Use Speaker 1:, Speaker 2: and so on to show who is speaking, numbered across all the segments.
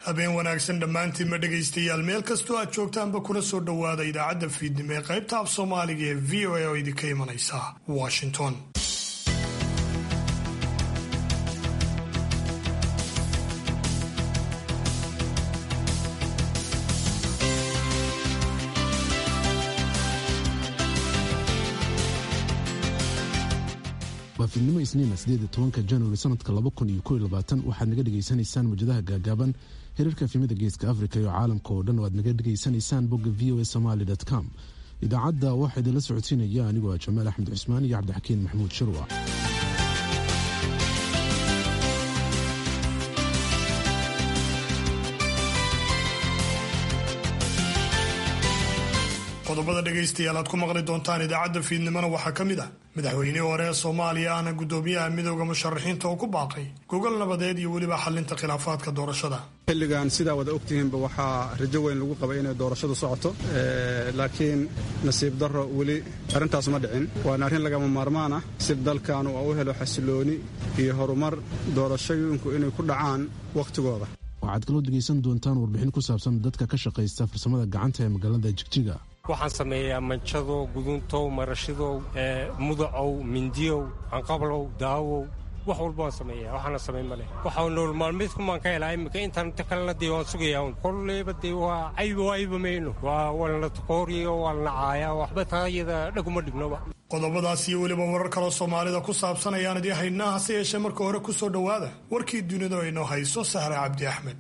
Speaker 1: habeen wanaagsan dhammaantiin ma dhegaystayaal meel kastoo aad joogtaanba kuna soo dhowaada idaacadda fiidnimo ee qaybta af soomaaliga ee v o a oo idinka imanaysa Washington.
Speaker 2: fiidnimo isniina 18 January sanadka 2021 waxaad naga dhageysanaysaan mujadaha gaagaaban hirarka filimada geeska Afrika iyo caalamka oo dhan oo aad naga dhageysanaysaan bogga voasomali.com. idaacadda waxaa idinla socodsiinaya anigoo ah Jamaal Axmed Cusmaan iyo Cabdixakiin Maxamuud Shirwa.
Speaker 1: qodobada dhegaystayaal aad ku maqli doontaan idaacadda fiidnimona waxaa ka mid ah madaxweynihii hore ee Soomaaliya ahna gudoomiyaha midowga musharaxiinta oo ku baaqay gogol nabadeed iyo weliba xalinta khilaafaadka doorashada.
Speaker 3: xilligan sidaa wada ogtihiinba waxaa rajo weyn lagu qabay inay doorashadu socoto laakiin nasiib darro weli arrintaas ma dhicin. waana arrin lagama maarmaan ah si dalkan uu u helo xasilooni iyo horumar doorashooyinku inay ku dhacaan wakhtigooda.
Speaker 2: waxaad kaloo dhegaysan doontaan warbixin ku saabsan dadka ka shaqaysta farsamada gacanta ee magaalada Jigjiga.
Speaker 4: waxaan sameeyaa manjado, guduntow, marashidow, mudacow, mindiyow, anqablow, daawow, wax walba waan sameeyaa. waxaana samayn male waxaa nool maalmeedkumaan ka helaa imika intaan inta kalena dee waan sugayaa kolleyba dee waa cayba mayno waa lana takooriyo waa lana caayaa waxba taayada dhaguma dhignoba.
Speaker 1: qodobadaas iyo weliba warar kaloo Soomaalida ku saabsan ayaan idin haynaa, hase yeeshee marka hore ku soo dhowaada warkii dunida oo inoo hayso Sahra Cabdi Axmed.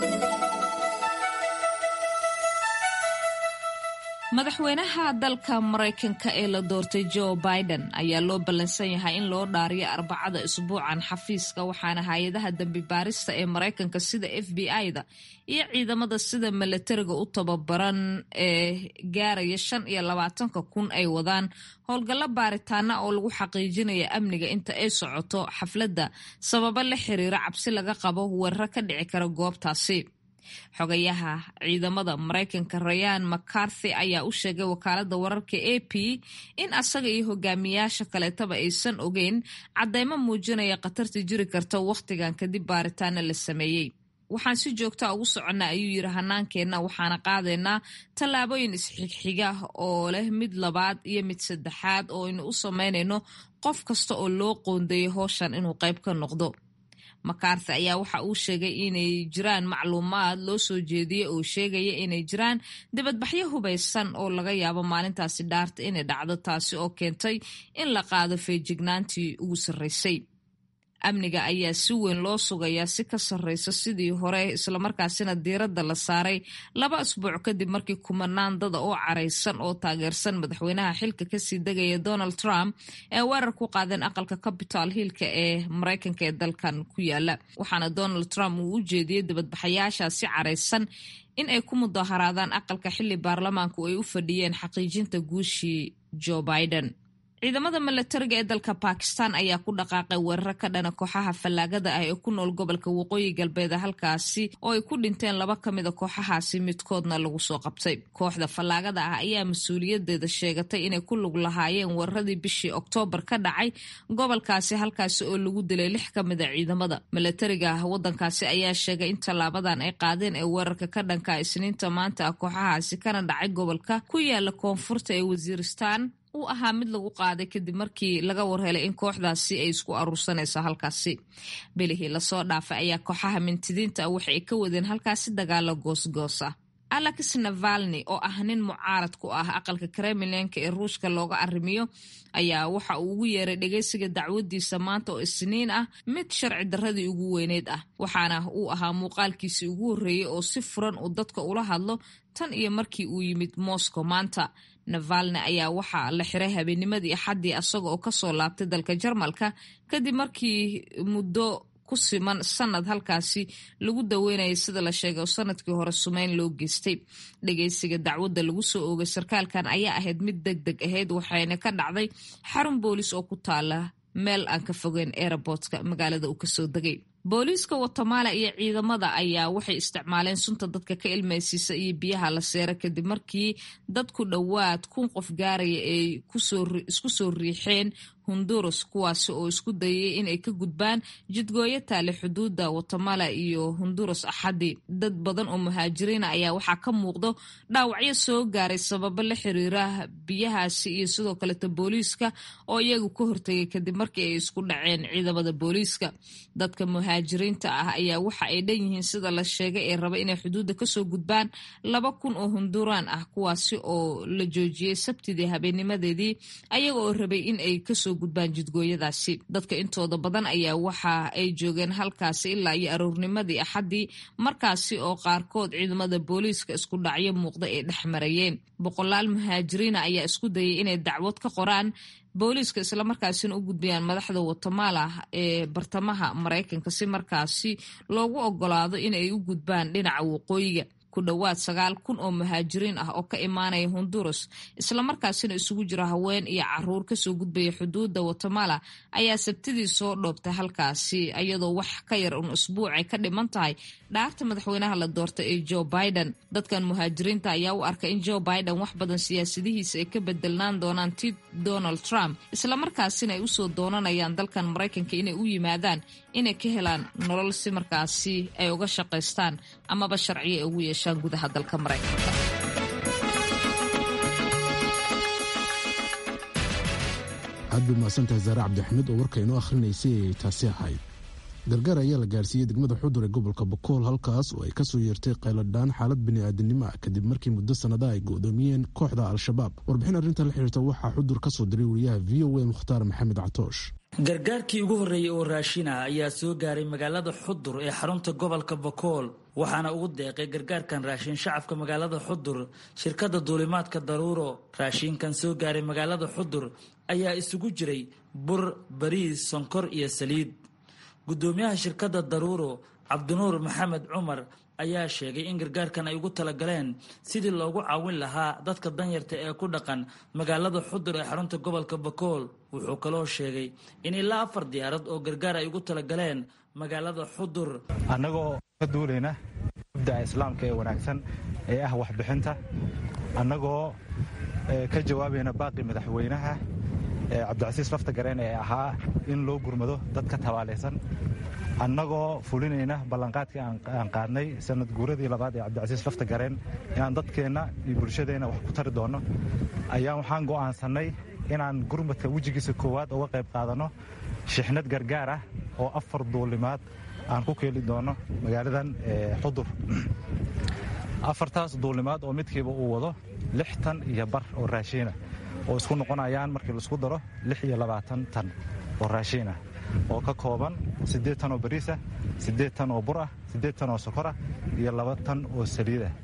Speaker 5: madaxweynaha dalka Mareykanka ee la doortay Joe Biden ayaa loo ballansan yahay in loo dhaariyo Arbacada isbuucan xafiiska, waxaana hay'adaha dambi baarista ee Mareykanka sida FBI-da iyo ciidamada sida militariga u tababaran ee gaaraya 25,000 ay wadaan howlgallo baaritaana oo lagu xaqiijinayo amniga inta ay socoto xafladda sababo la xiriira cabsi laga qabo weerar ka dhici kara goobtaasi. xogayaha ciidamada Mareykanka Ryan McCarthy ayaa u sheegay wakaaladda wararka AP in asaga iyo hogaamiyaasha kaleetaba aysan ogeyn cadeymo muujinaya khatarta jiri karta wakhtigan kadib baaritaana la sameeyey. waxaan si joogta ugu soconnaa ayuu yiri hanaankeenna, waxaana qaadaynaa tallaabooyin isxigxiga oo leh mid labaad iyo mid saddexaad oo aynu u samaynayno qof kasta oo loo qoondeeyay howshan inuu qayb ka noqdo. McCarthy ayaa waxa uu sheegay inay jiraan macluumaad loo soo jeediyey oo sheegaya inay jiraan dibadbaxyo hubaysan oo laga yaabo maalintaasi dhaarta inay dhacdo, taasi oo keentay in la qaado feejignaantii ugu sarreysay. amniga ayaa si weyn loo sugayaa si ka sarreysa sidii hore, islamarkaasina diiradda la saaray 2 asbuuc kadib markii kumanaan dada oo caraysan oo taageersan madaxweynaha xilka kasii degaya Donald Trump ee weerar ku qaadeen aqalka Capitol Hill-ka ee Mareykanka ee dalkan ku yaala. waxaana Donald Trump uu u jeediyey dibadbaxayaashaasi caraysan in ay ku mudaharaadaan aqalka xilli baarlamaanku ay u fadhiyeen xaqiijinta guushii Joe Biden. ciidamada militariga ee dalka Pakistan ayaa ku dhaqaaqay weerar ka dhana kooxaha fallaagada ah ee ku nool gobolka waqooyi galbeed halkaasi oo ay ku dhinteen 2 ka mid ah kooxahaasi, midkoodna lagu soo qabtay. kooxda fallaagada ah ayaa mas-uuliyadeeda sheegatay inay ku lug lahaayeen weeraradii bishii Oktoobar ka dhacay gobolkaasi, halkaasi oo lagu dilay 6 ka mid ah ciidamada militariga ah. wadankaasi ayaa sheegay in tallaabadan ay qaadeen ee weerarka ka dhanka Isniinta maanta ah kooxahaasi kana dhacay gobolka ku yaala koonfurta ee Waziristan uu ahaa mid lagu qaaday kadib markii laga warhelay in kooxdaasi ay isku aruursanayso halkaasi. bilihii lasoo dhaafay ayaa kooxaha mintidiinta waxa ay ka wadeen halkaasi dagaalo goosgoos ah. Alex Navalny oo ah nin mucaarad ku ah aqalka Kremlin-ka ee Ruushka looga arrimiyo ayaa waxa uu ugu yeeray dhageysiga dacwadiisa maanta oo Isniin ah mid sharci darradii ugu weyneed ah, waxaana uu ahaa muuqaalkiisii ugu horreeyay oo si furan uu dadka ula hadlo tan iyo markii uu yimid Moscow maanta. Navalny ayaa waxaa la xiray habeennimadii Axaddii asaga oo kasoo laabtay dalka Jarmalka kadib markii muddo ku siman sanad halkaasi lagu daweynayay sida la sheegay oo sanadkii hore sumeyn loo geystay. dhageysiga dacwadda lagu soo oogay sarkaalkan ayaa ahayd mid degdeg ahayd, waxayna ka dhacday xarun boolis oo ku taala meel aan ka fogeyn airportka magaalada uu kasoo degay. booliiska Guatemala iyo ciidamada ayaa waxay isticmaaleen sunta dadka ka ilmaysiisa iyo biyaha la seera kadib markii dad ku dhowaad 1,000 qof gaaraya ay isku soo riixeen honduras kuwaasi oo isku dayay inay ka gudbaan jidgooyo taale xuduudda Guatemala iyo Honduras axadii. Dad badan oo muhaajiriina ayaa waxaa ka muuqdo dhaawacyo soo gaaray sababo la xiriira biyahaasi iyo sidoo kale booliiska oo iyagu ka hortagay kadib markii ay isku dhaceen ciidamada booliiska. Dadka muhaajiriinta ah ayaa waxa ay dhan yihiin sida la sheegay ee raba inay xuduudda kasoo gudbaan 2,000 oo Honduraan ah kuwaasi oo la joojiyey Sabtidii habeennimadeedii ayaga oo rabay in ay kasoo gudbaan jidgooyadaasi. Dadka intooda badan ayaa waxa ay joogeen halkaasi ilaa iyo aroornimadii axadii markaasi oo qaarkood ciidamada booliiska isku dhacyo muuqda ay dhex marayeen. Boqolaal muhaajiriina ayaa isku dayay inay dacwad ka qoraan booliiska isla markaasina u gudbiyaan madaxda Guatemala ee bartamaha Mareykanka si markaasi loogu ogolaado inay u gudbaan dhinaca waqooyiga. Ku dhawaad 9,000 oo muhaajiriin ah oo ka imaanaya Honduras isla markaasina isugu jira haween iyo caruur kasoo gudbaya xuduudda Guatemala ayaa Sabtidii soo dhoobtay halkaasi iyadoo wax ka yar usbuuc ay ka dhiman tahay dhaarta madaxweynaha la doortay ee Joe Biden. Dadkan muhaajiriinta ayaa u arkay in Joe Biden wax badan siyaasadihiisa ay ka bedelnaan doonaan Donald Trump isla markaasina ay usoo doonanayaan dalkan Mareykanka inay u yimaadaan inay ka helaan nolol si markaasi ay uga shaqaystaan amaba sharciyo ay ugu yeeshaan gudaha dalka Mareykanka.
Speaker 2: aad bay mahadsantahay Zaare Cabdixamiid oo warka inoo akhrinaysay taasi ahayd. Gargaar ayaa la gaarsiiyey degmada Xudur ee gobolka Bokool halkaas oo ay kasoo yeertay qayladhaan xaalad bini'aadanimo ah kadib markii muddo sanada ay go'doomiyeen kooxda Al-Shabaab. Warbixin arrinta la xiriirta waxaa Xudur kasoo diray wariyaha VOA Mukhtaar Maxamed Catoosh.
Speaker 6: gargaarkii ugu horreeyey oo raashin ah ayaa soo gaaray magaalada Xudur ee xarunta gobolka Bokool waxaana ugu deeqay gargaarkan raashin shacabka magaalada Xudur shirkadda duulimaadka Daruuro. raashinkan soo gaaray magaalada Xudur ayaa isugu jiray bur, bariis, sonkor iyo saliid. gudoomiyaha shirkadda Daruuro Cabdinuur Maxamed Cumar ayaa sheegay in gargaarkan ay ugu talagaleen sidii loogu caawin lahaa dadka danyarta ee ku dhaqan magaalada Xudur ee xarunta gobolka Bokool. wuxuu kaloo sheegay in ilaa 4 diyaarad oo gargaar ay ugu talagaleen magaalada Xudur.
Speaker 7: annagoo ka duulayna mabda'a islaamka ee wanaagsan ee ah waxbixinta, annagoo ka jawaabayna baaqi madaxweynaha Cabdicasiis Laftagareen ee ahaa in loo gurmado dadka tabaalaysan, annagoo fulinayna ballanqaadkii aan qaadnay sanad guuradii labaad ee Cabdicasiis Laftagareen inaan dadkeenna iyo bulshadeenna wax ku tari doono, ayaa waxaan go'aansannay inaan gurmadka wejigiisa koowaad uga qayb qaadanno shixnad gargaar ah oo 4 duulimaad aan ku keeli doono magaaladan Xudur. 4taas duulimaad oo midkiiba uu wado 60 iyo bar oo raashin ah oo isku noqonayaan markii la isku daro 26 tan oo raashin ah oo ka kooban 8 tan oo bariis ah, 8 tan oo bur ah, 8 tan oo sokor ah iyo 2 tan oo saliid ah.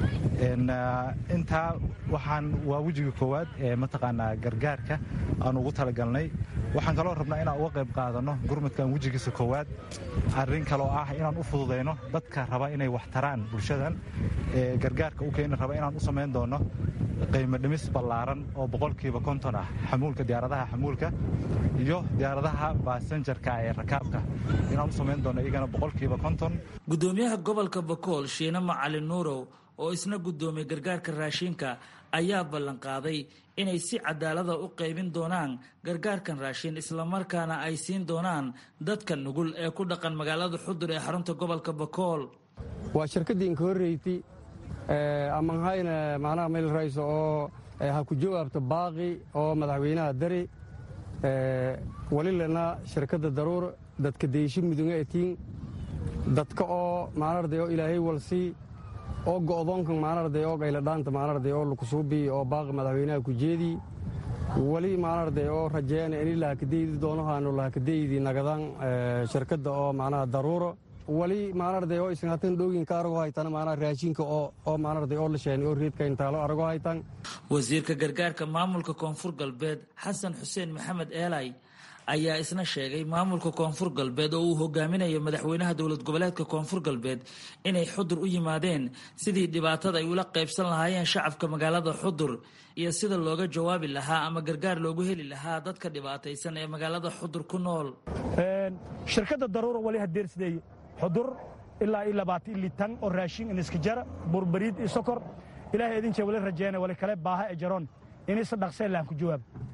Speaker 7: intaa waxaan waa wejiga koowaad ee mataqaanaa gargaarka aan ugu talagalnay. waxaan kaloo rabnaa inaan uga qayb qaadanno gurmadkan wejigiisa koowaad arrin kaloo ah inaan u fududayno dadka raba inay wax taraan bulshadan ee gargaarka u keeni raba inaan u samayn doono qiimo dhimis ballaaran oo 50% ah xamuulka diyaaradaha xamuulka iyo diyaaradaha baasanjarka ee rakaabka inaan u samayn doono iyagana 50%.
Speaker 6: gudoomiyaha gobolka Bokool Shiina Macalin Nuurow oo isna gudoomiyay gargaarka raashinka ayaa ballan qaaday inay si cadaalad ah u qaybin doonaan gargaarkan raashin isla markaana ay siin doonaan dadka nugul ee ku dhaqan magaalada Xudur ee xarunta gobolka Bokool.
Speaker 8: waa shirkadii in horeeytay aman hayna macnaha meel ra'iis oo ha ku jawaabto baaqi oo madaxweynaha dari walilana shirkadda Daruuro dadka deeshi mudunga etiin dadka oo maanarday oo ilaahay walsi oo go'doonkan maanarday oo qayla dhaanta maanarday oo lagu suubi oo baaqi madaxweynaha ku jeedi wali maanarday oo rajeeyana in ilaa ka deeydi doono haanu la ka deeydi nagadan shirkadda oo macnaha Daruuro wali maanarday oo isan hatan dhoogin ka argo haytan maanaa raashinka oo maanarday oo la sheegay oo reedka intaalo argo haytan.
Speaker 6: wasiirka gargaarka maamulka Koonfur Galbeed Xasan Xuseen Maxamed Eelay ayaa isna sheegay maamulka Koonfur Galbeed oo uu hogaaminayo madaxweynaha dowlad goboleedka Koonfur Galbeed inay Xudur u yimaadeen sidii dhibaatada ay ula qaybsan lahaayeen shacabka magaalada Xudur iyo sida looga jawaabi lahaa ama gargaar loogu heli lahaa dadka dhibaataysan ee magaalada Xudur ku nool.
Speaker 9: shirkadda Daruuro wali hadeersiday Xudur ilaa 20 tan oo raashin in iska jara burbariid iyo sokor ilaahay idin jeewale rajeena wali kale baaha ee jaroon in is dhaqsay laan ku jawaab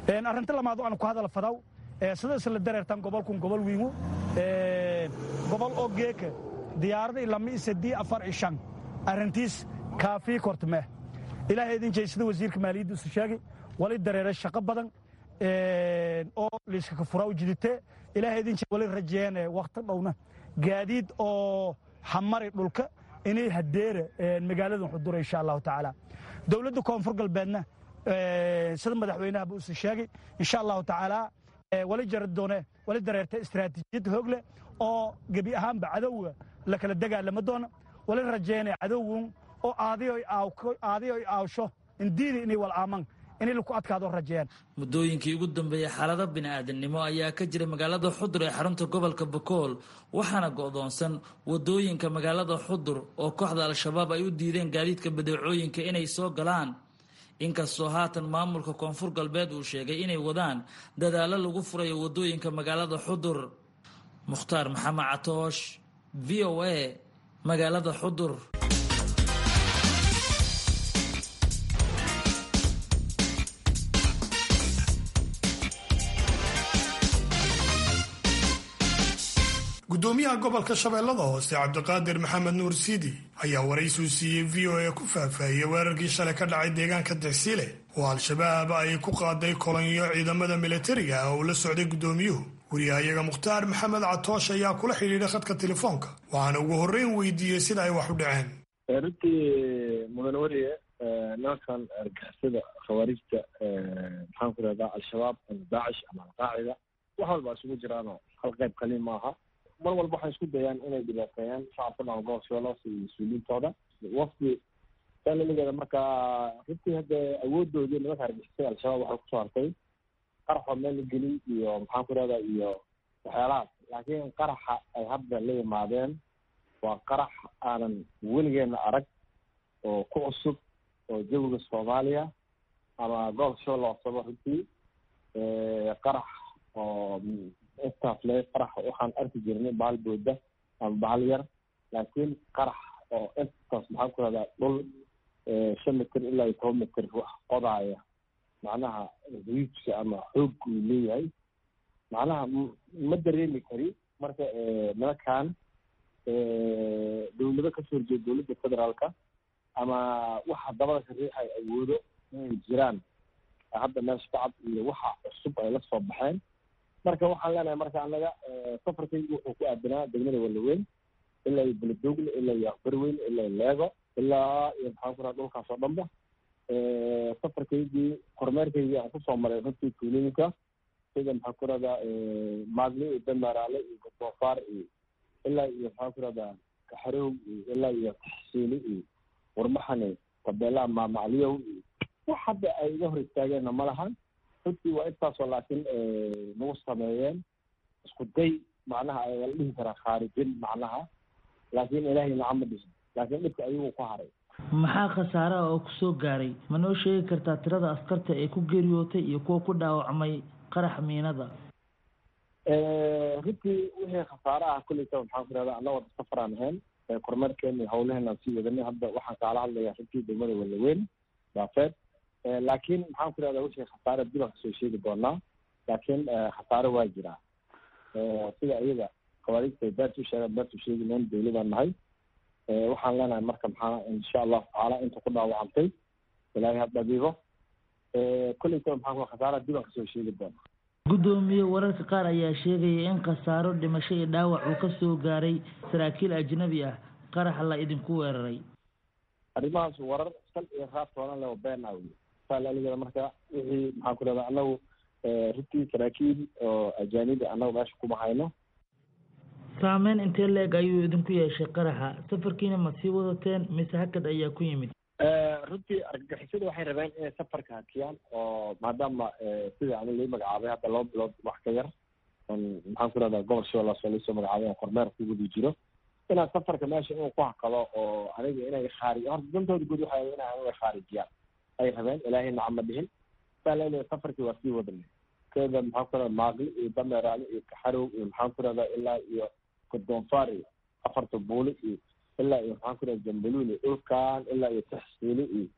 Speaker 9: arrinta lamaad oo aan ku hadal fadaw sida isla dareertan gobolkun gobol wiingu gobol oo geeka diyaaradii lama isadii 4 arrintiis kaafii kortme ilaahay idin jeysada wasiirka maaliyadda soo sheegay wali dareere shaqo badan oo liiska ka furaa jidite ilaahay idin wali rajeeyeen waqti dhowna gaadiid oo xamari dhulka inay hadeere magaalada Xudur insha Allah taala dawladda koonfur galbeedna sida madaxweynaha buu soo sheegay insha Allah taala wali jaradoone wali dareerta istiraatiijiyad hoog leh oo gabi ahaan bacadowga la kala dagaalamo doona wali rajeeyeen cadowgun oo aadiyo aawsho indiidi inay wal aaman inay ku adkaado rajeeyaan
Speaker 6: muddooyinkii ugu dambeeyay xaalado bini'aadanimo ayaa ka jira magaalada Xudur ee xarunta gobolka Bakool waxaana go'doonsan wadooyinka magaalada Xudur oo kooxda al-shabaab ay u diideen gaadiidka badeecooyinka inay soo galaan inkastoo haatan maamulka koonfur galbeed uu sheegay inay wadaan dadaalo lagu furayo wadooyinka magaalada Xudur Mukhtaar Maxamed Catoosh VOA magaalada Xudur
Speaker 1: gudoomiyaha gobolka Shabeellada Hoose Cabdiqaadir Maxamed Nuur Siidi ayaa waraysi siiyay VOA ku faahfaahiyay weerarkii shalay ka dhacay deegaanka Dexile oo al-shabaab ay ku qaaday kolonyo ciidamada militariga oo la socday gudoomiyuhu wariyahayaga Mukhtaar Maxamed Catoosh ayaa kula xiriiray khadka telefoonka waxaana ugu horreyn weydiiyay sida ay wax u dhaceen
Speaker 10: runtii mudan wariye naakan argixisada khawaarijta maxaan ku radaa al-shabaab ama daacish ama al-qaacida wax walba isugu jiraanoo hal qayb kaliya maaha mar walba waxay isku dayaan inay dhibaateeyaan shacabka dhan gobolka iyo mas-uuliyiintooda wafdi sanamigeeda markaa runtii hadda awoodoodii nimanka argixisada al-shabaab waxay kusoo hartay qaraxoo meel la geliy iyo maxaan ku radaa iyo waxyaalahaas laakiin qaraxa ay hadda la yimaadeen waa qarax aanan weligeena arag oo ku cusub oo jawiga Soomaaliya ama gobolka Shabeellada runtii qarax oo استافلي قرح وحن أرتي جرني بالبودة أم بالير لكن قرح أو استاف محاكو هذا طول شمتر إلا يتهم متر قضايا معناها ريتش أما حق لي معناها مدري لي كري مرة ما كان دولة كسر جد دولة الفدرالكا أما واحد دبل الريحة يقوله الجيران هذا الناس بعض اللي واحد الصبح يلصق بحين marka waxaan leenahay marka anaga safarkaygu wuxuu ku aadanaa degmada Walaweyn ilaa iyo Beledoogle ilaa iyo Barweyn ilaa Leego ilaa iyo maxaan ku raad dhulkaas oo dhanba safarkaygii kormeerkaygii aan ku soo maray runtii tuulooyinka sida maxaan ku radaa Maadli iyo Damaraale iyo Gofaar iyo ilaa iyo maxaan ku radaa Kaxarow ilaa iyo Xasiili iyo Warmaxane Qabeela Maamacliyow wax hadda ay iga hor istaageen ma lahan runtii waa intaasoo laakiin nagu sameeyeen isku day macnaha ay la dhihi karaa khaarijin macnaha laakiin ilaahay nacam dhisin laakiin dhibka ayuu ku haray
Speaker 6: maxaa khasaare oo ku soo gaaray ma noo sheegi kartaa tirada askarta ee ku geeriyootay iyo kuwa ku dhaawacmay qarax miinada
Speaker 10: runtii wixii khasaare ah kulliisa maxaan ku radaa annaga safaraan ahayn kormeerkeena howlaheena sii wadanay hadda waxaan kaala hadlayaa runtii degmada Walaweyn baafeed laakiin maxaan ku radaa wixii khasaare dib aan soo sheegi doonaa laakiin khasaare waa jira sida ayaga khawaarijta baartu sheegnaan dawladda nahay waxaan leenahay marka maxaa insha Allah taala inta ku dhaawacantay ilaahay hadda diibo kulliisa maxaan ku khasaare dib aan soo sheegi doonaa
Speaker 6: gudoomiye wararka qaar ayaa sheegaya in khasaaro dhimasho iyo dhaawac uu ka soo gaaray saraakiil ajnabi ah qarax la idinku weeraray
Speaker 10: arrimahaas warar sal iyo raad toona loo been away salaaliga marka wixii maxaan ku radaa anagu runtii saraakiil oo ajaanib anagu meesha kuma hayno
Speaker 6: saameyn intee leeg ayuu idinku yeeshay qaraxa safarkiina ma sii wadateen mise hakad ayaa ku yimid
Speaker 10: runtii argagixisada waxay rabeen inay safarka hakiyaan oo maadaama sida aniga lii magacaabay hadda 2 bilood wax ka yar maxaan ku radaa gobol Shabeellaha soo magacaabay kormeer ku guda jiro inaan safarka meesha inuu ku hakado oo aniga inay khaarij horta dantooda guud waxay inay khaarijiyaan ay rabeen ilaahay nacam dhihin salaaliga safarkii waa sii wadanay keeda maxaan ku radaa Maagli iyo Damaraale iyo Kaxarow iyo maxaan ku radaa ilaa iyo Gofaar iyo afarta buuli iyo ilaa iyo maxaan ku radaa Jambaluul dhulkaan ilaa iyo Taxsiili iyo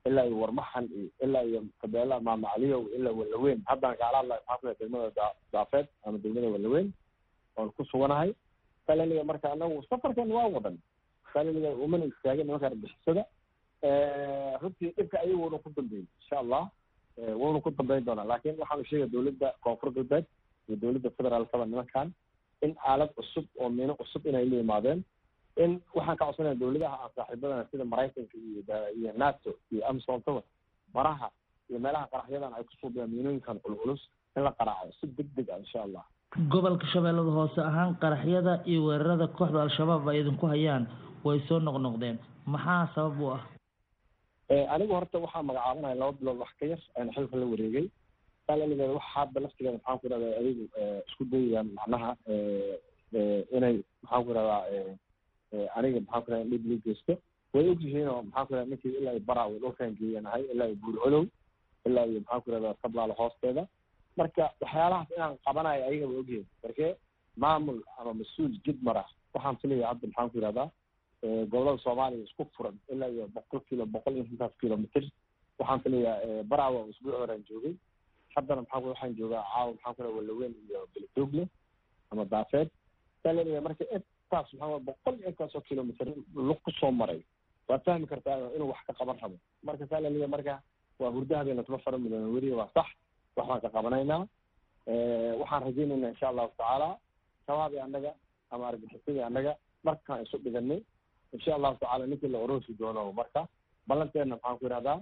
Speaker 10: ilaa iyo warmaxan iyo ilaa iyo kabeela maamacaliyow ilaa walaweyn haddaan kaala hadlayo maxaa ku degmada daafeed ama degmada walaweyn oon ku suganahay salaliga marka anagu safarkan waa wadan salaliga umana istaagin nimanka arbixisada runtii dhibka ayaguna ku dambeeyey insha allah wuuna ku dambeyn doonaa laakiin waxaanu sheegaya dowladda koonfur galbeed iyo dowladda federaalkaba nimankan in aalad cusub oo miino cusub inay la yimaadeen in waxaan ka codsanaya dowladaha aan saaxiibadana sida maraykanka iyo nato iyo amsontaba baraha iyo meelaha qaraxyadan ay ku suubiyaan miinooyinkan culculus in la qaraaco si degdeg ah insha allah
Speaker 6: gobolka shabeellada hoose ahaan qaraxyada iyo weerarada kooxda al-shabaab ay idinku hayaan way soo noqnoqdeen maxaa sabab u ah
Speaker 10: anigu horta waxaa magacaabanaya 2 bilood wax ka yar aan xilka la wareegay salaligeeda wax hadda laftigeeda maxaan ku idhahdaa adigu isku dayayaan macnaha inay maxaan ku idhahdaa aniga maxaan ku idhahdaa dhib loo geysto way ogyihiin oo maxaan ku idhahdaa ninkii ilaa iyo baraa way dhulkaan geeyanahay ilaa iyo buur colow ilaa iyo maxaan ku idhahdaa sablaalo hoosteeda marka waxyaalahaas inaan qabanayo ayaga way ogyihiin markee maamul ama mas-uul jid mara waxaan filaya hadda maxaan ku idhahdaa gobolada soomaaliya isku furan ilaa iyo 100 kilomitr waxaan filayaa baraawa usbuuc horaan joogay haddana maxaa waxaan joogaa caawa maxaan ku idhahdaa walaweyn iyo beledoogle ama daafeed salaliga marka intaas maxaa 100 kilomitr lug ku soo maray waad fahmi kartaa inuu wax ka qaban rabo marka salaliga marka waa hurdahadeena tuma fara midan weriya waa sax waxaan ka qabanaynaa waxaan rajaynaynaa insha allahu tacaala sabaabi annaga ama argagixisadii annaga markaan isu dhiganay insha allahu tacaala ninkii la oroosi doono marka ballanteena maxaan ku idhahdaa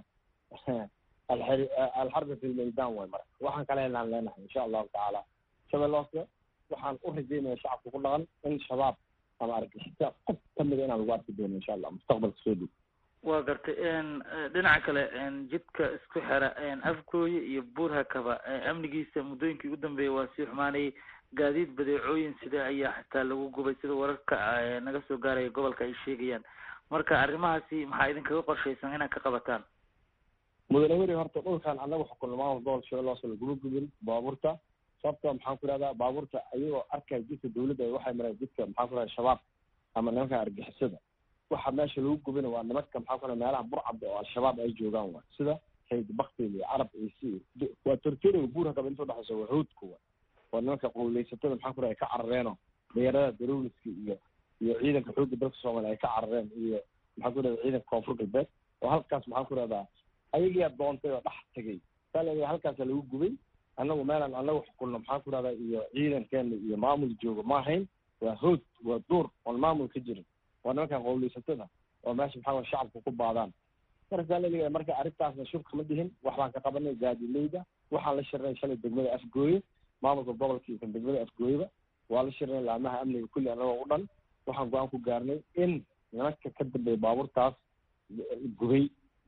Speaker 10: alxarbi fi lmaydan way marka waxaan kala helaan leenahay insha allahu tacaala shabeeloose waxaan u rajaynaya shacabka ku dhaqan in shabaab ama argagixisa qof kamida inaan lagu arki doono insha allah mustaqbalka soo dhow
Speaker 6: waa gartay dhinaca kale jidka isku xira afgooye iyo buurhakaba amnigiisa muddooyinkii ugu dambeeyay waa sii xumaanayay gaadiid badeecooyin sida ayaa xitaa lagu gubay sida wararka naga soo gaaraya gobolka ay sheegayaan marka arrimahaasi maxaa idinkaga qorshaysan inaad ka qabataan
Speaker 10: mudane weri horta dhulkan annaga xukunno maamul gobol shabeellahoose laguma gubin baabuurta sababta maxaan ku idhahdaa baabuurta ayagoo arkaya jidka dawladda waxay mareen jidka maxaan ku idhahdaa shabaab ama nimanka argixisada waxa meesha lagu gubina waa nimanka maxaa ku idhahdaa meelaha burcadda oo al-shabaab ay joogaan waa sida sayd baktil iyo carab ac waa tortero buurhakaba inta udhexaysa waa hawdka waa nimanka qowleysatada maxaan ku idhahdaa ay ka carareeno dhalinyarada darowliska iyo ciidanka xoogga dalka soomaaliya ay ka carareen iyo maxaan ku idhahdaa ciidanka koonfur galbeed oo halkaas maxaan ku idhahdaa ayagiyaa doontay oo dhex tegay salaliga halkaasa lagu gubay annagu meelaan annagu xukunno maxaan ku idhahdaa iyo ciidankeena iyo maamul jooga ma ahayn waa hawd waa duur oon maamul ka jirin waa nimankan qowleysatada oo meesha maxaa shacabka ku baadaan marka salaliga marka arrintaasna shubka ma dhihin wax baan ka qabanay gaadileyda waxaan la shirnay shalay degmada afgooye maamulka gobolka iyo kan degmada afgooyeba waa la shirnay laamaha amniga kulli annagoo u dhan waxaan go-aan ku gaarnay in nimanka ka dambeeya baabuurtaas gubay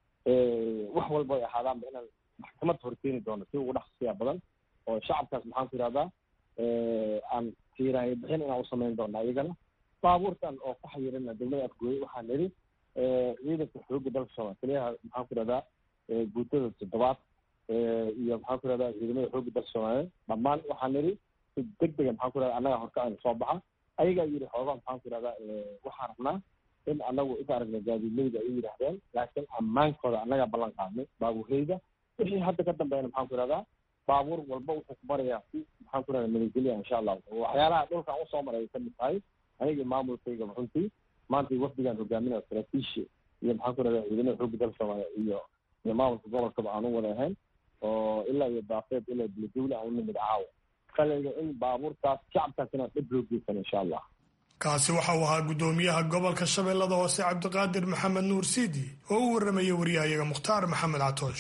Speaker 10: wax walba ay ahaadaanba inaan maxkamad horkeeni doono si ugu dhaqsiya badan oo shacabkaas maxaan ku idhahdaa aan tiiraaya bixin inaan u samayn doona iyagana baabuurtan oo ku xayirina degmada afgooye waxaan nidhi ciidanka xoogga dalka soomaaliya taliyaha maxaan ku idhahdaa guutada 7 iyo maxaan ku idhahdaa ciidamada xoogga dalka soomaaliya dhammaan waxaan nidhi si degdega maxaan ku idhahdaa annaga horkacayna soo baxa ayagaa yidhi xoogaa maxaan ku idhahdaa waxaan rabnaa in anagu is aragna gaadiidleyda ay yidhaahdeen laakiin ammaankooda annagaa ballan qaadnay baabuurleyda wixii hadda ka dambeeyana maxaan ku idhahdaa baabuur walba wuxuu ku barayaa si maxaan ku idhahdaa nabadgelya insha allahu waxyaalaha dhulkan usoo maray ay kamid tahay anigii maamulkayga runtii maanta wafdigaan hogaaminaya saraakiisha iyo maxaan ku idhahdaa ciidamada xoogga dalka soomaaliya iyo maamulka gobolkaba aan u wada ahayn oo ilaa iyo daafeed ilaa beledowle aan u nimid caawa kaliga in baabuurtaas shacabkaas inaan dhib loo geysan insha allah
Speaker 1: kaasi waxa uu ahaa guddoomiyaha gobolka shabeellada hoose cabdiqaadir maxamed nuur siidi oo u warramaya wariyahayaga mukhtaar maxamed catoosh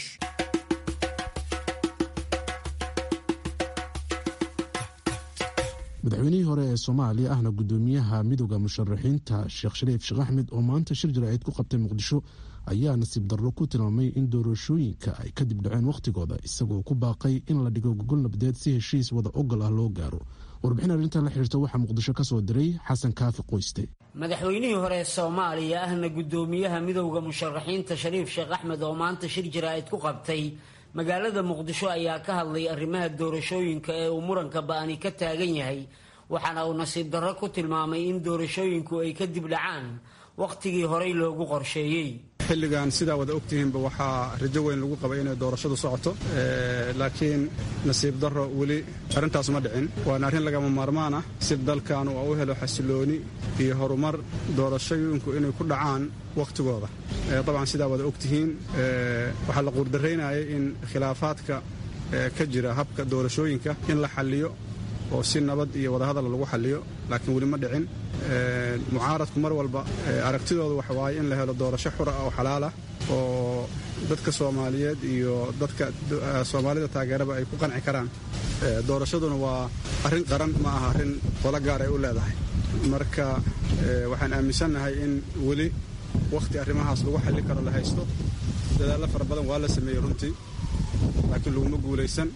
Speaker 2: madaxweynihii hore ee soomaaliya ahna guddoomiyaha midooda musharaxiinta sheekh shariif sheekh axmed oo maanta shir jaraa'id ku qabtay muqdisho ayaa nasiib darro ku tilmaamay in doorashooyinka ay kadib dhaceen wakhtigooda isagoo ku baaqay in la dhigo gogol nabadeed si heshiis wada ogol ah loo gaaro warbixin arrintan la xiriirta waxaa muqdisho ka soo diray xasan kaafi qoyste
Speaker 11: madaxweynihii hore ee soomaaliya ahna guddoomiyaha midowda musharaxiinta shariif sheekh axmed oo maanta shir jaraa'id ku qabtay magaalada muqdisho ayaa ka hadlay arrimaha doorashooyinka ee uu muranka ba'ani ka taagan yahay waxaana uu nasiib darro ku tilmaamay in doorashooyinku ay kadib dhacaan wakhtigii horey loogu qorsheeyey.
Speaker 3: xilligan sidaa wada ogtihiinba waxaa rajo weyn lagu qabay inay doorashadu socoto, laakiin nasiib darro weli arrintaas ma dhicin. waana arrin lagama maarmaan ah si dalkan uu u helo xasilooni iyo horumar doorashooyinku inay ku dhacaan wakhtigooda. dabcan sidaa wada ogtihiin waxaa la quurdaraynayay in khilaafaadka ka jira habka doorashooyinka in la xalliyo oo si nabad iyo wadahadal lagu xalliyo, laakiin weli ma dhicin. mucaaradku mar walba aragtidooda waxa waaye in la helo doorasho xura oo xalaalah oo dadka Soomaaliyeed iyo dadka Soomaalida taageeraba ay ku qanci karaan. doorashaduna waa arrin qaran, ma aha arrin qolo gaar ay u leedahay. marka waxaan aaminsanahay in weli wakhti arrimahaas lagu xalli karo la haysto. dadaallo fara badan waa la sameeyey runtii, laakiin laguma guulaysan.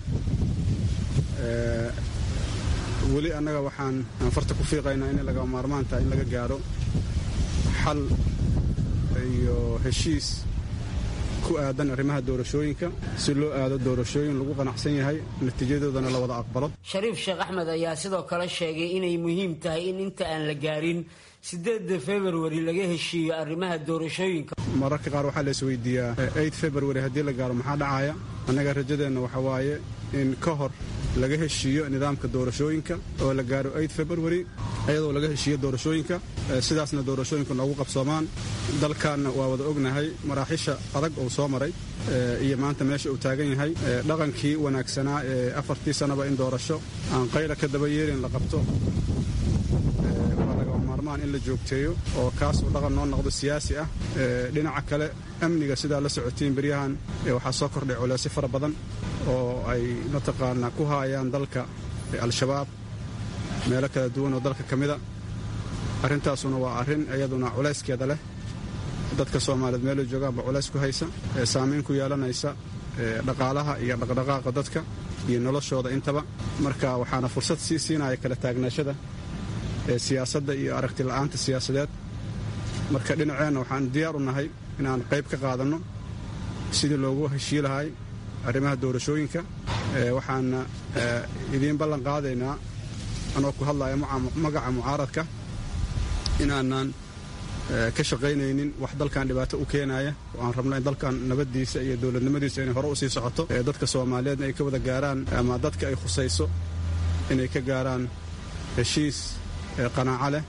Speaker 3: weli annaga waxaan farta ku fiiqaynaa in laga maarmaan tahay in laga gaaro xal iyo heshiis ku aadan arrimaha doorashooyinka si loo aado doorashooyin lagu qanacsan yahay, natiijadoodana la wada aqbalo.
Speaker 11: Shariif Sheekh Axmed ayaa sidoo kale sheegay inay muhiim tahay in inta aan la gaarin 8 February laga heshiiyo arrimaha doorashooyinka.
Speaker 3: mararka qaar waxaa la isweydiiyaa 8 February haddii la gaaro maxaa dhacaya. annaga rajadeenna waxa waaye in ka hor laga heshiiyo nidaamka doorashooyinka oo la gaaro 8 February ayadoo laga heshiiyo doorashooyinka, sidaasna doorashooyinka noogu qabsoomaan. dalkaanna waa wada ognahay maraaxisha adag oo soo maray iyo maanta meesha uu taagan yahay. dhaqankii wanaagsanaa ee 4 sanaba in doorasho aan qayla ka daba yeelin la qabto waa laga maarmaan in la joogteeyo oo kaas uu dhaqan noo noqdo siyaasi ah. dhinaca kale amniga sidaa la socotiin beryahan waxaa soo kordhay culaysyo fara badan oo ay mataqaanaa ku haayaan dalka al-shabaab meelo kala duwan oo dalka ka mida. arrintaasuna waa arrin iyaduna culayskeeda leh. dadka Soomaaliyeed meelo joogaanba culays ku haysa, saamayn ku yeelanaysa dhaqaalaha iyo dhaqdhaqaaqa dadka iyo noloshooda intaba. marka waxaana fursad sii siinaya kala taagnaashada siyaasadda iyo aragti la'aanta siyaasadeed. marka dhinaceenna waxaan diyaar u nahay inaan qayb ka qaadanno sidii loogu heshii lahay arrimaha doorashooyinka. waxaana idiin ballan qaadaynaa anoo ku hadlaya magaca mucaaradka inaanan ka shaqaynaynin wax dalkan dhibaato u keenaya oo aan rabno in dalkan nabadiisa iyo dowladnimadiisa inay hore u sii socoto. dadka Soomaaliyeedna ay ka wada gaaraan ama dadka ay khusayso inay ka gaaraan heshiis qanaaco leh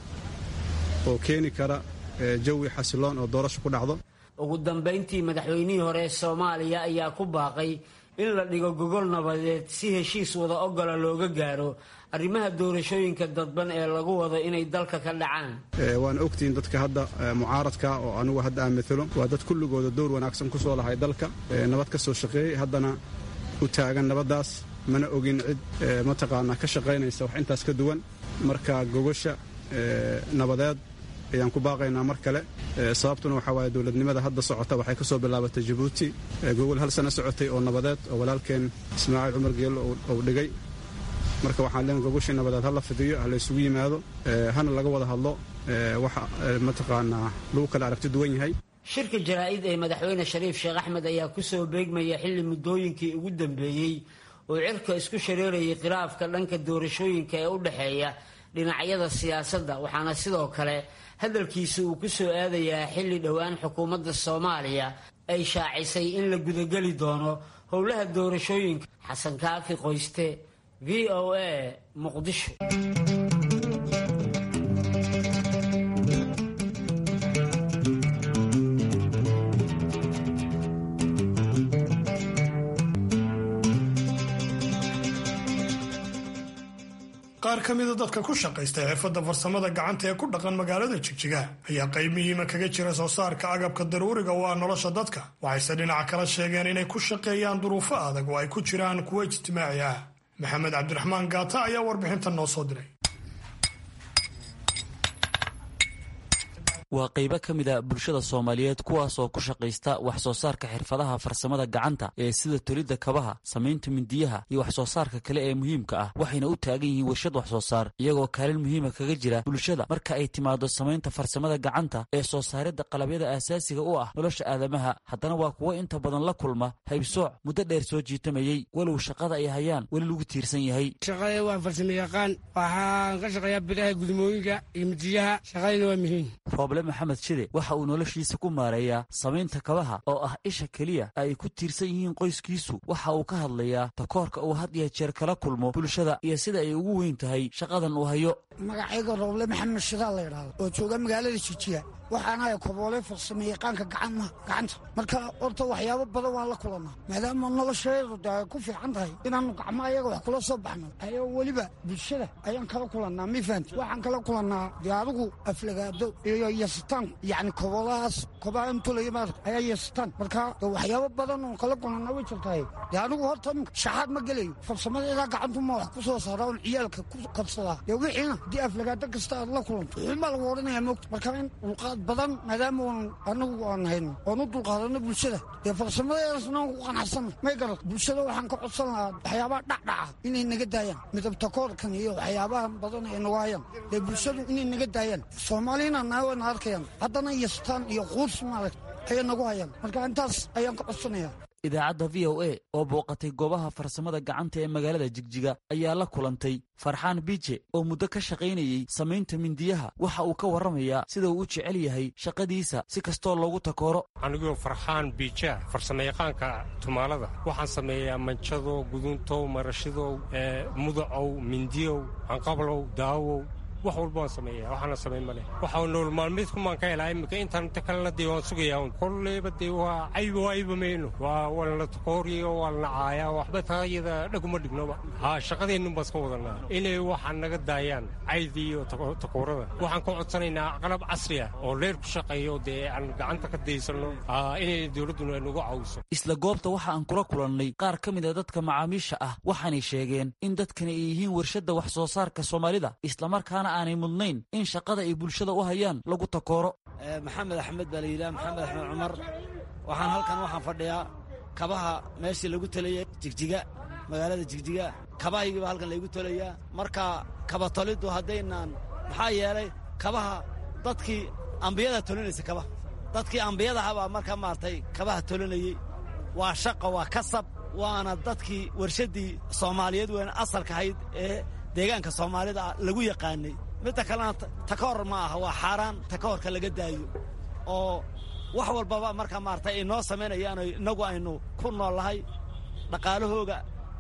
Speaker 3: oo keeni kara jawi xasiloon oo doorasho ku dhacdo.
Speaker 11: ugu dambayntii madaxweynihii hore ee Soomaaliya ayaa ku baaqay in la dhigo gogol nabadeed si heshiis wada ogola looga gaaro arrimaha doorashooyinka dadban ee lagu wado inay dalka ka dhacaan.
Speaker 3: waan ogtiin dadka hadda mucaaradka oo anigu hadda aan matalo waa dad kulligooda door wanaagsan ku soo lahay dalka, nabad ka soo shaqeeyay, haddana u taagan nabadaas. mana ogin cid mataqaanaa ka shaqaynaysa wax intaas ka duwan. marka gogosha nabadeed ayaan ku baaqaynaa mar kale. sababtuna waxaa waaye dowladnimada hadda socota waxay ka soo bilaabatay Djibouti, gogol hal sano socotay oo nabadeed oo walaalkeen Ismaaciil Cumar Geelo uu dhigay. marka waxaan leenahay gogoshii nabadeed hala fidiyo, hala isugu yimaado, hana laga wada hadlo waxa mataqaanaa lagu kala aragti duwan yahay.
Speaker 11: shirka jaraa'id ee madaxweyne Shariif Sheekh Axmed ayaa ku soo beegmaya xilli muddooyinkii ugu dambeeyey oo cirka isku shareerayay khilaafka dhanka doorashooyinka ee u dhaxeeya dhinacyada siyaasadda. waxaana sidoo kale hadalkiisa uu ku soo aadayaa xilli dhowaan xukuumadda Soomaaliya ay shaacisay in la gudageli doono howlaha doorashooyinka. Xasan Kaafi Qoyste, VOA, Muqdisho.
Speaker 1: qaar ka mida dadka ku shaqaysta xirfadda farsamada gacanta ee ku dhaqan magaalada Jigjiga ayaa qayb muhiima kaga jira soo saarka agabka daruuriga waa nolosha dadka. waxayse dhinaca kala sheegeen inay ku shaqeeyaan duruufo adag oo ay ku jiraan kuwo ijtimaaci ah. Maxamed Cabdiraxmaan Gaata ayaa warbixintan noo soo diray.
Speaker 12: waa qaybo ka mid a bulshada Soomaaliyeed kuwaasoo ku shaqaysta wax soo saarka xirfadaha farsamada gacanta ee sida tolidda kabaha, samaynta mindiyaha iyo wax soo saarka kale ee muhiimka ah. waxayna u taagan yihiin warshad wax soo saar iyagoo kaalin muhiima kaga jira bulshada marka ay timaado samaynta farsamada gacanta ee soo saaridda qalabyada aasaasiga u ah nolosha aadamaha. haddana waa kuwo inta badan la kulma haybsooc muddo dheer soo jiitamayey walow shaqada ay hayaan weli lagu tiirsan yahay.
Speaker 13: shaqada waa farsamo yaqaan, waxaan ka shaqeeyaa bilaha gudmooyinka iyo mindiyaha. shaqadina waa muhiim.
Speaker 12: rooble maxamed shide waxa uu noloshiisa ku maareeyaa samaynta kabaha oo ah isha keliya ay ku tiirsan yihiin qoyskiisu. waxa uu ka hadlayaa takoorka uu had iyo jeer kala kulmo bulshada iyo sida ay ugu weyn tahay shaqadan uu hayo.
Speaker 13: magacayga rooble maxamed shide la yidhaahdo oo jooga magaalada Jigjiga, waxaana koboole farsamayaqaanka gacanta. marka horta waxyaabo badan waan la kulannaa, maadaama nolosheedu ku fiican tahay inaanu gacmo ayaga wax kula soo baxno. ayagoo weliba bulshada ayaan kala kulannaa, ma fahanti. waxaan kala kulannaa dee adigu aflagaado iyo yasitaan, yacni koboolahaas kobaha intulaya maarata ayaa yasitaan. marka waxyaabo badan oon kala kulannaa way jirtahay. dee anigu horta shaxaad ma gelayo, farsamadeedaa gacantu ma wax ku soo saaraa oon ciyaalka ku qabsadaa. dee wixiina haddii aflagaado kasta aad la kulanto wuxuunbaa lagu odhanayaa moogta. marka in dulqaad badan maadaama anagu aan hayno oon u dulqaadano bulshada, dee farsamadeedasna aan ku qanacsanna. may garat bulshada waxaan ka codsan lahaa waxyaabaha dhacdhaca inay naga daayaan, midabtakoorkan iyo waxyaabahan badan ay nagu hayaan. dee bulshadu inay naga daayaan. soomaaliyana nahay wayna arkayaan, haddana yastaan iyo quursi maaragta ayay nagu hayaan. marka intaas ayaan ka codsanayaa.
Speaker 12: idaacadda v o a oo booqatay goobaha farsamada gacanta ee magaalada Jigjiga ayaa la kulantay Farxaan Biije oo muddo ka shaqaynayay samaynta mindiyaha. waxa uu ka warramayaa sida uu u jecel yahay shaqadiisa si kastoo loogu takooro.
Speaker 4: anigoo Farxaan Biije farsamayaqaanka tumaalada, waxaan sameeyaa manjado, guduntow, marashidow, mudacow, mindiyow, anqablow, daawow, wax walba waan sameeyaa. waxaana samayn male waxaa nolol maalmeedkumaan ka helaa. imika intaan inta kalena dee waan sugayaa. kolleyba dee waa cayba mayno, waa lana takooriyo, waa lana caayaa, waxba taayada dhaguma dhignoba. shaqadeennun baan iska wadanaa inay waxaan naga daayaan caydii iyo takoorada. waxaan ka codsanaynaa qalab casri ah oo leer ku shaqeeyo, dee aan gacanta ka daysanno, inay dowladduna nagu caawiso.
Speaker 12: isla goobta waxa aan kula kulannay qaar ka mid a dadka macaamiisha ah. waxaanay sheegeen in dadkani ay yihiin warshadda wax soo saarka Soomaalida, islamarkaana aanay mudnayn in shaqada ay bulshada u hayaan lagu takooro.
Speaker 14: maxamed axmed baa la yidhaha, maxamed axmed cumar. waxaan fadhiyaa kabaha meeshii lagu talayay Jigjiga, magaalada Jigjiga. kabahaygiiba halkan laygu talayaa. marka kaba toliddu haddaynaan, maxaa yeelay kabaha dadkii ambiyada tolinaysa, kabaha dadkii ambiyadahabaa marka maartay kabaha tolinayey. waa shaqa, waa kasab, waana dadkii warshaddii Soomaaliyeed weyn asalka ahayd ee deegaanka Soomaalida lagu yaqaanay. midda kalena takoor ma aha, waa xaaraan takoorka laga daayo. oo wax walbaba marka maartay ay noo samaynayaan inagu aynu ku noolahay. dhaqaalahooga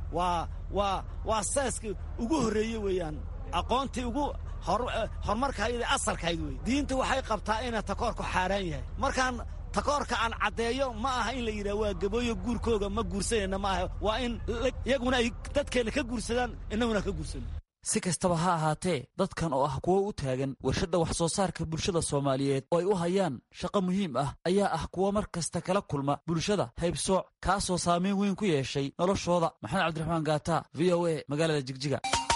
Speaker 14: waa saaskii ugu horreeye weeyaan, aqoontii ugu horumarkahayd asalkahayd wey. diinta waxay qabtaa inay takoorku xaaraan yahay. markaan takoorka aan caddeeyo ma aha in la yidhaha waa gabooyo guurkooga ma guursanayna, ma aha. waa in iyaguna ay dadkeenna ka guursadaan, innaguna ka guursano.
Speaker 12: si kastaba ha ahaatee, dadkan oo ah kuwo u taagan warshadda wax soo saarka bulshada Soomaaliyeed oo ay u hayaan shaqo muhiim ah, ayaa ah kuwo mar kasta kala kulma bulshada haybsooc, kaasoo saameyn weyn ku yeeshay noloshooda. maxamed cabdiraxmaan gaata, v o a, magaalada Jigjiga.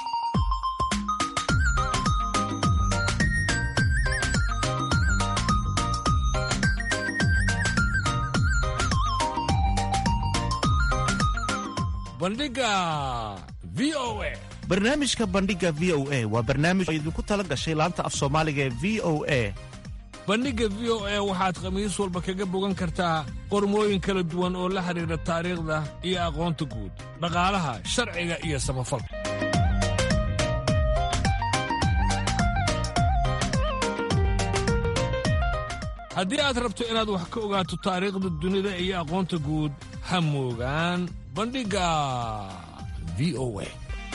Speaker 15: bandhiga v o a.
Speaker 16: barnaamijka bandhiga v o a waa barnaamij oo idinku tala gashay laanta af soomaaliga ee v o a.
Speaker 15: bandhigga v o a waxaad khamiis walba kaga bogan kartaa qormooyin kala duwan oo la xidhiidha taariikhda iyo aqoonta guud, dhaqaalaha, sharciga iyo samafalka. haddii aad rabto inaad wax ka ogaato taariikhda dunida iyo aqoonta guud, ha moogaan bandhigga v o a.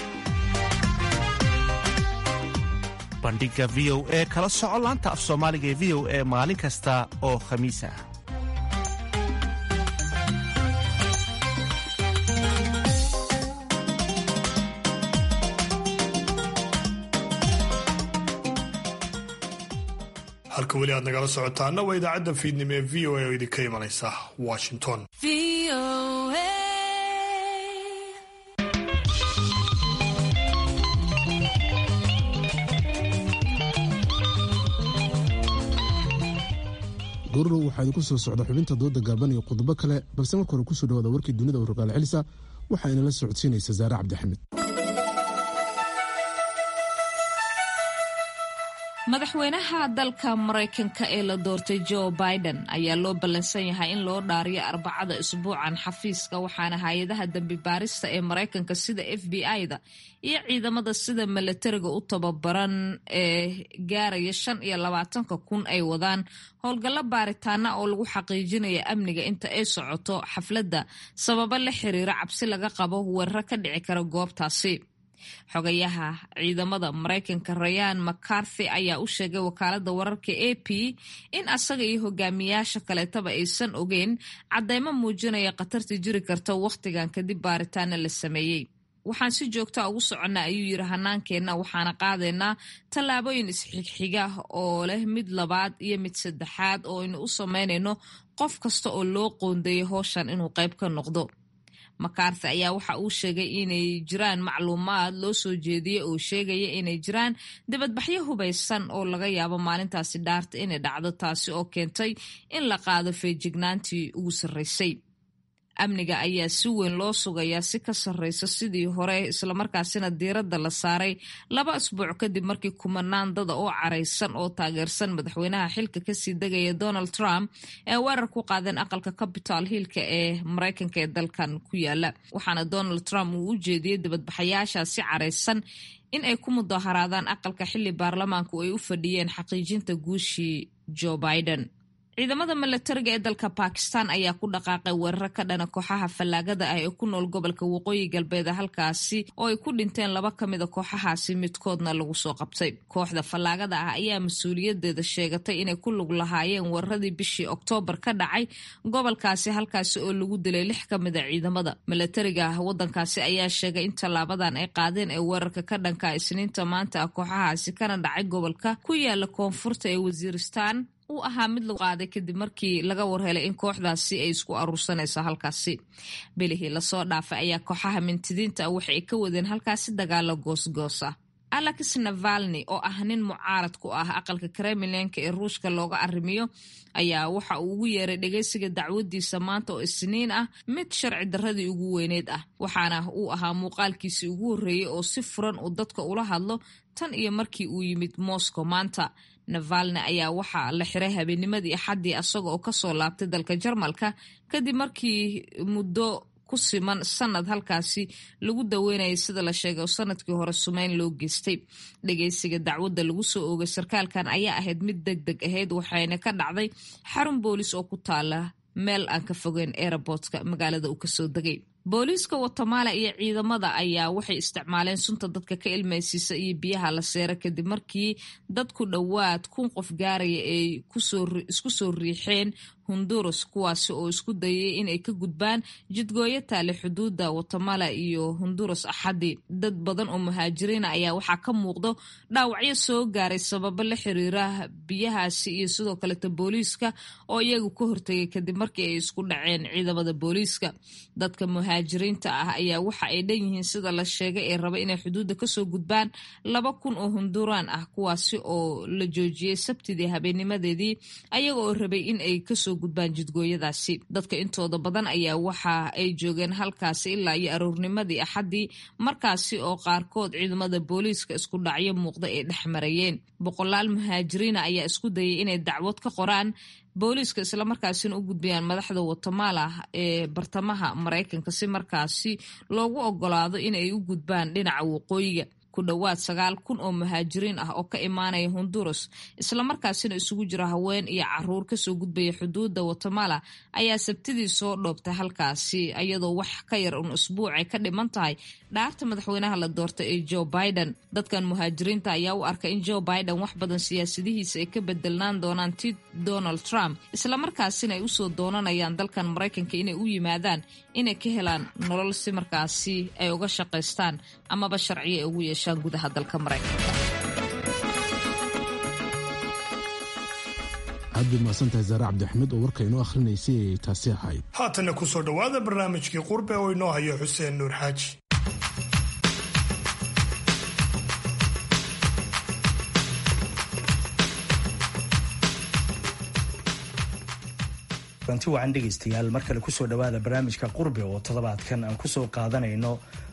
Speaker 16: bandhiga v o a kala soco laanta af soomaaliga ee v o a maalin kasta oo khamiis ah.
Speaker 1: halka weli aad nagala socotaana waa idaacadda fiidnimo ee v o a oo idinka imanaysa Washington.
Speaker 2: goorrow waxaa idinku soo socda xubinta dooda gaaban iyo qodobo kale, balse marka hore kusoo dhawaada warkii dunida oo rogaal celisa waxaa inala socodsiinaysa Saare Cabdixamed.
Speaker 5: madaxweynaha dalka maraykanka ee la doortay Joe Biden ayaa loo ballansan yahay in loo dhaariyo arbacada isbuucan xafiiska, waxaana hay-adaha dambi baarista ee maraykanka sida FBI-da iyo ciidamada sida milatariga u tababaran ee gaaraya 25,000 ay wadaan howlgallo baaritaana oo lagu xaqiijinayo amniga inta ay socoto xafladda sababo la xiriira cabsi laga qabo weerar ka dhici kara goobtaasi. xogayaha ciidamada maraykanka Ryan McCarthy ayaa u sheegay wakaalada wararka AP in asaga iyo hogaamiyaasha kaleetaba aysan ogeyn cadeymo muujinaya khatarta jiri karta wakhtigan kadib baaritaana la sameeyey. waxaan si joogta ugu soconnaa ayuu yiri hanaankeenna, waxaana qaadaynaa tallaabooyin isxigxiga oo leh mid labaad iyo mid saddexaad oo aynu u samaynayno qof kasta oo loo qoondeeyay howshan inuu qayb ka noqdo. McCarthy ayaa waxa uu sheegay inay jiraan macluumaad loo soo jeediyey oo sheegaya inay jiraan dibadbaxyo hubaysan oo laga yaabo maalintaasi dhaarta inay dhacdo, taasi oo keentay in la qaado feejignaantii ugu sarreysay. amniga ayaa si weyn loo sugayaa si ka sarreysa sidii hore, islamarkaasina diiradda la saaray 2 asbuuc kadib markii kumanaan dada oo caraysan oo taageersan madaxweynaha xilka kasii degaya Donald Trump ee weerar ku qaadeen aqalka Capitol Hill-ka ee Maraykanka ee dalkan ku yaala. waxaana Donald Trump uu u jeediyey dibadbaxayaashaasi caraysan in ay ku mudaharaadaan aqalka xilli baarlamaanku ay u fadhiyeen xaqiijinta guushii Joe Biden. ciidamada milatariga ee dalka Pakistan ayaa ku dhaqaaqay weerar ka dhana kooxaha fallaagada ah ee ku nool gobolka waqooyi galbeed halkaasi oo ay ku dhinteen 2 ka mid ah kooxahaasi, midkoodna lagu soo qabtay. kooxda fallaagada ah ayaa mas-uuliyadeeda sheegatay inay ku lug lahaayeen weeraradii bishii Oktoobar ka dhacay gobolkaasi, halkaasi oo lagu dilay 6 ka mid ah ciidamada milatariga ah. wadankaasi ayaa sheegay in tallaabadan ay qaadeen ee weerarka ka dhanka Isniinta maanta ah kooxahaasi kana dhacay gobolka ku yaala koonfurta ee Waziristan uu ahaa mid lagu qaaday kadib markii laga warhelay in kooxdaasi ay isku aruursanayso halkaasi. bilihii lasoo dhaafay ayaa kooxaha mintidiinta waxa ay ka wadeen halkaasi dagaalo goosgoos ah. Alex Navalny oo ah nin mucaarad ku ah aqalka Kremlin-ka ee Ruushka looga arrimiyo ayaa waxa uu ugu yeeray dhageysiga dacwadiisa maanta oo Isniin ah mid sharci darradii ugu weyneed ah, waxaana uu ahaa muuqaalkiisii ugu horreeyay oo si furan uu dadka ula hadlo tan iyo markii uu yimid Moscow maanta. Navalny ayaa waxaa la xiray habeennimadii Axaddii asaga oo kasoo laabtay dalka Jarmalka kadib markii muddo ku siman sanad halkaasi lagu daweynayay sida la sheegay oo sanadkii hore sumeyn loo geystay. dhageysiga dacwadda lagu soo oogay sarkaalkan ayaa ahayd mid degdeg ahayd, waxayna ka dhacday xarun boolis oo ku taala meel aan ka fogeyn airportka magaalada uu kasoo degay. booliiska Guatemala iyo ciidamada ayaa waxay isticmaaleen sunta dadka ka ilmaysiisa iyo biyaha la seera kadib markii dad ku dhowaad 1,000 qof gaaraya ay isku soo riixeen Honduras, kuwaasi oo isku dayay in ay ka gudbaan jidgooyo taale xuduudda Guatemala iyo Honduras Axaddii. dad badan oo muhaajiriin ayaa waxaa ka muuqdo dhaawacyo soo gaaray sababo la xiriira biyahaasi iyo sidoo kale booliiska oo iyagu ka hortagay kadib markii ay isku dhaceen ciidamada booliiska. dadka muhaajiriinta ah ayaa waxa ay dhan yihiin sida la sheegay ee raba inay xuduudda kasoo gudbaan 2,000 oo Honduraan ah, kuwaasi oo la joojiyey Sabtidii habeennimadeedii ayaga oo rabay in ay kasoo gudbaan jidgooyadaasi. dadka intooda badan ayaa waxa ay joogeen halkaasi ilaa iyo aroornimadii Axaddii, markaasi oo qaarkood ciidamada booliiska isku dhacyo muuqda ay dhex marayeen. boqolaal muhaajiriin ayaa isku dayay inay dacwad ka qoraan booliiska islamarkaasina u gudbiyaan madaxda Guatemala ee bartamaha Maraykanka si markaasi loogu ogolaado inay u gudbaan dhinaca waqooyiga. ku dhowaad 9,000 oo muhaajiriin ah oo ka imaanaya Honduras islamarkaasina isugu jira haween iyo caruur kasoo gudbaya xuduudda Guatemala ayaa Sabtidii soo dhoobtay halkaasi iyadoo wax ka yar usbuuc ay ka dhiman tahay dhaarta madaxweynaha la doortay ee Joe Biden. dadkan muhaajiriinta ayaa u arkay in Joe Biden wax badan siyaasadihiisa ay ka bedelnaan doonaan tii Donald Trump, islamarkaasina ay usoo doonanayaan dalkan Maraykanka inay u yimaadaan inay ka helaan nolol si markaasi ay uga shaqaystaan amaba sharciyo ay ugu yeeshaan gudaha dalka Maraykanka.
Speaker 2: aad bay mahadsantahay Zaare Cabdixmed oo warka inoo akhrinaysay ay taasi ahayd.
Speaker 1: haatana ku soo dhowaada barnaamijkii qurbe oo inoo hayo Xuseen Nuur Xaaji.
Speaker 17: runti wacan dhegaystayaal mar kale kusoo dhowaada barnaamijka qurbe oo toddobaadkan aan kusoo qaadanayno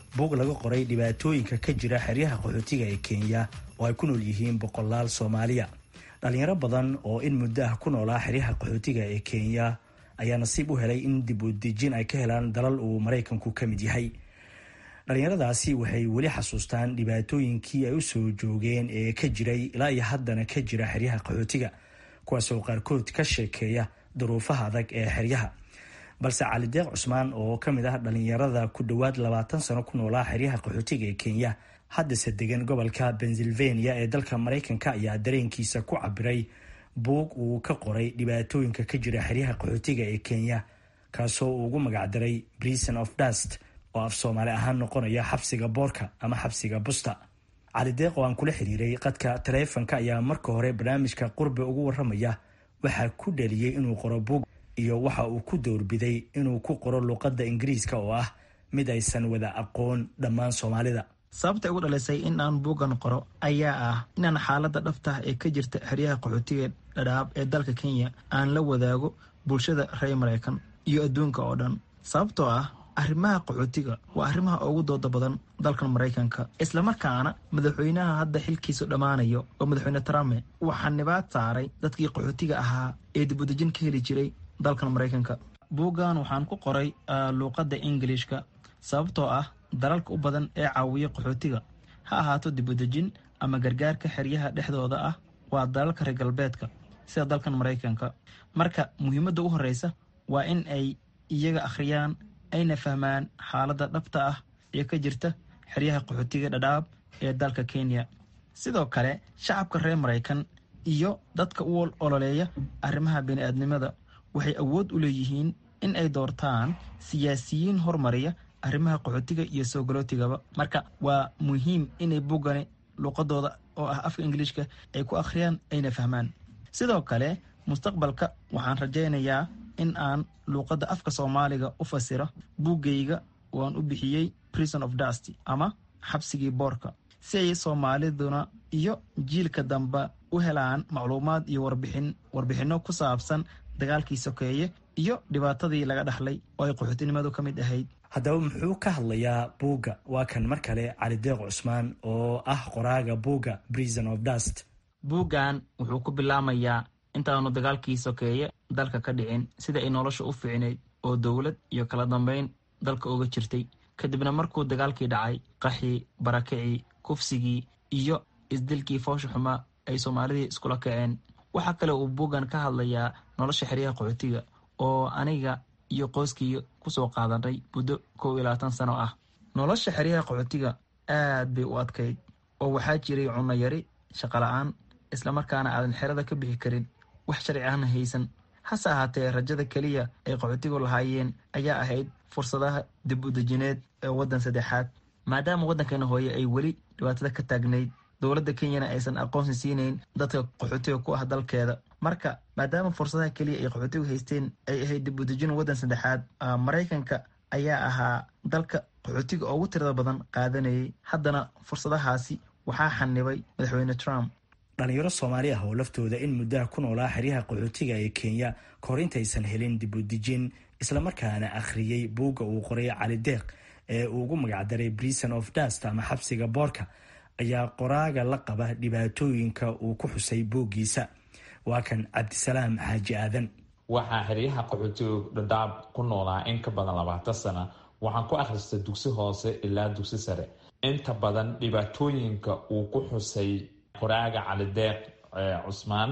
Speaker 17: buug laga qoray dhibaatooyinka ka jira xeryaha qaxootiga ee Kenya oo ay ku nool yihiin boqolaal Soomaaliya. dhalinyaro badan oo in muddo ah ku noolaa xeryaha qaxootiga ee Kenya ayaa nasiib u helay in dib u dejin ay ka helaan dalal uu Mareykanku ka mid yahay. dhalinyaradaasi waxay weli xasuustaan dhibaatooyinkii ay u soo joogeen ee ka jiray ilaa iyo haddana ka jira xeryaha qaxootiga, kuwaasoo qaarkood ka sheekeeya duruufaha adag ee xeryaha. balse Cali Deeq Cusmaan oo ka mid ah dhalinyarada ku dhowaad 20 sano ku noolaa xeryaha qaxootiga ee Kenya, haddase degan gobolka Pennsylvania ee dalka Mareykanka, ayaa dareenkiisa ku cabiray buug uu ka qoray dhibaatooyinka ka jira xeryaha qaxootiga ee Kenya, kaasoo uu ugu magacdaray Prison of Dust oo af Soomaali ahaan noqonaya xabsiga boorka ama xabsiga busta. Cali Deeq oo aan kula xiriiray qadka taleefanka ayaa marka hore barnaamijka Qurbe ugu waramaya waxaa ku dhaliyay inuu qoro buug iyo waxa uu ku doorbiday inuu ku qoro luqadda Ingiriiska oo ah mid aysan wada aqoon dhammaan Soomaalida.
Speaker 18: sababta ugu dhalisay in aan buugan qoro ayaa ah inaan xaaladda dhabta ee ka jirta xeryaha qaxootiga Dadaab ee dalka Kenya aan la wadaago bulshada reer Mareykan iyo adduunka oo dhan. sababtoo ah arrimaha qaxootiga waa arrimaha ugu dooda badan dalkan Mareykanka, isla markaana madaxweynaha hadda xilkiisu dhamaanayo oo madaxweyne Trump waxaa nibaad saaray dadkii qaxootiga ahaa ee dib u dejin ka heli jiray dalkan Mareykanka. buugan waxaan ku qoray luqadda Ingiriiska sababtoo ah dalalka u badan ee caawiya qaxootiga, ha ahaato dib u dejin ama gargaarka xeryaha dhexdooda ah, waa dalalka reer galbeedka sida dalkan Mareykanka. marka muhiimadda u horeysa waa in ay iyaga akhriyaan ayna fahmaan xaaladda dhabta ah ee ka jirta xeryaha qaxootiga Dadaab ee dalka Kenya. sidoo kale shacabka reer Mareykan iyo dadka u ololeeya arrimaha bini'aadnimada waxay awood u leeyihiin in ay doortaan siyaasiyiin horumariya arrimaha qaxootiga iyo soo galootigaba. marka waa muhiim inay buugani luqadooda oo ah afka Ingiriiska ay ku akhriyaan ayna fahmaan. sidoo kale mustaqbalka waxaan rajaynayaa in aan luqadda afka Soomaaliga u fasiro buugayga oo aan u bixiyey Prison of Dust ama xabsigii boorka, si ay Soomaaliduna iyo jiilka dambe u helaan macluumaad iyo warbixino ku saabsan dagaalkii sokeeye iyo dhibaatadii laga dhaxlay oo ay qaxootinimadu ka mid ahayd.
Speaker 17: haddaba muxuu ka hadlayaa buugga? waa kan mar kale Cali Deeq Cusmaan oo ah qoraaga buugga Prison of Dust.
Speaker 18: buuggan wuxuu ku bilaamayaa intaanu dagaalkii sokeeye dalka ka dhicin, sida ay nolosha u fiicnayd oo dowlad iyo kala dambeyn dalka uga jirtay. kadibna markuu dagaalkii dhacay, qaxii, barakicii, kufsigii iyo isdilkii foosha xumaa ay Soomaalidii iskula kaceen. waxaa kale uu buuggan ka hadlayaa nolosha xeryaha qaxootiga oo aniga iyo qoyskii kusoo qaadanay muddo 21 sano ah. nolosha xeryaha qaxootiga aad bay u adkayd oo waxaa jiray cunno yari, shaqo la'aan, isla markaana aadan xerada ka bixi karin, wax sharci ahna haysan. hase ahaatee rajada keliya ay qaxootigu lahaayeen ayaa ahayd fursadaha dib u dejineed ee waddan saddexaad. maadaama waddankeena hooye ay weli dhibaatada ka taagnayd, dowladda Kenyana aysan aqoonsi siinayn dadka qaxootiga ku ah dalkeeda. marka maadaama fursadaha keliya ay qaxootigu haysteen ay ahayd dib u dejin waddan saddexaad, Mareykanka ayaa ahaa dalka qaxootiga ugu tirada badan qaadanayay. haddana fursadahaasi waxaa xanibay madaxweyne Trump.
Speaker 17: dhalinyaro Soomaali ah oo laftooda in muddo ku noolaa xeryaha qaxootiga ee Kenya kahor intaysan helin dib u dejin, isla markaana akhriyay buugga uu qoray Cali Deeq ee uu ugu magacdaray Prison of Dust ama xabsiga boorka, ayaa qoraaga la qaba dhibaatooyinka uu ku xusay buuggiisa. waa kan Cabdisalaam Xaaji Aadan.
Speaker 19: waxaa xeryaha qaxootiga Dadaab ku noolaa in ka badan 20 sano. waxaan ku akhristay dugsi hoose ilaa dugsi sare. inta badan dhibaatooyinka uu ku xusay qoraaga Cali Deeq Cusmaan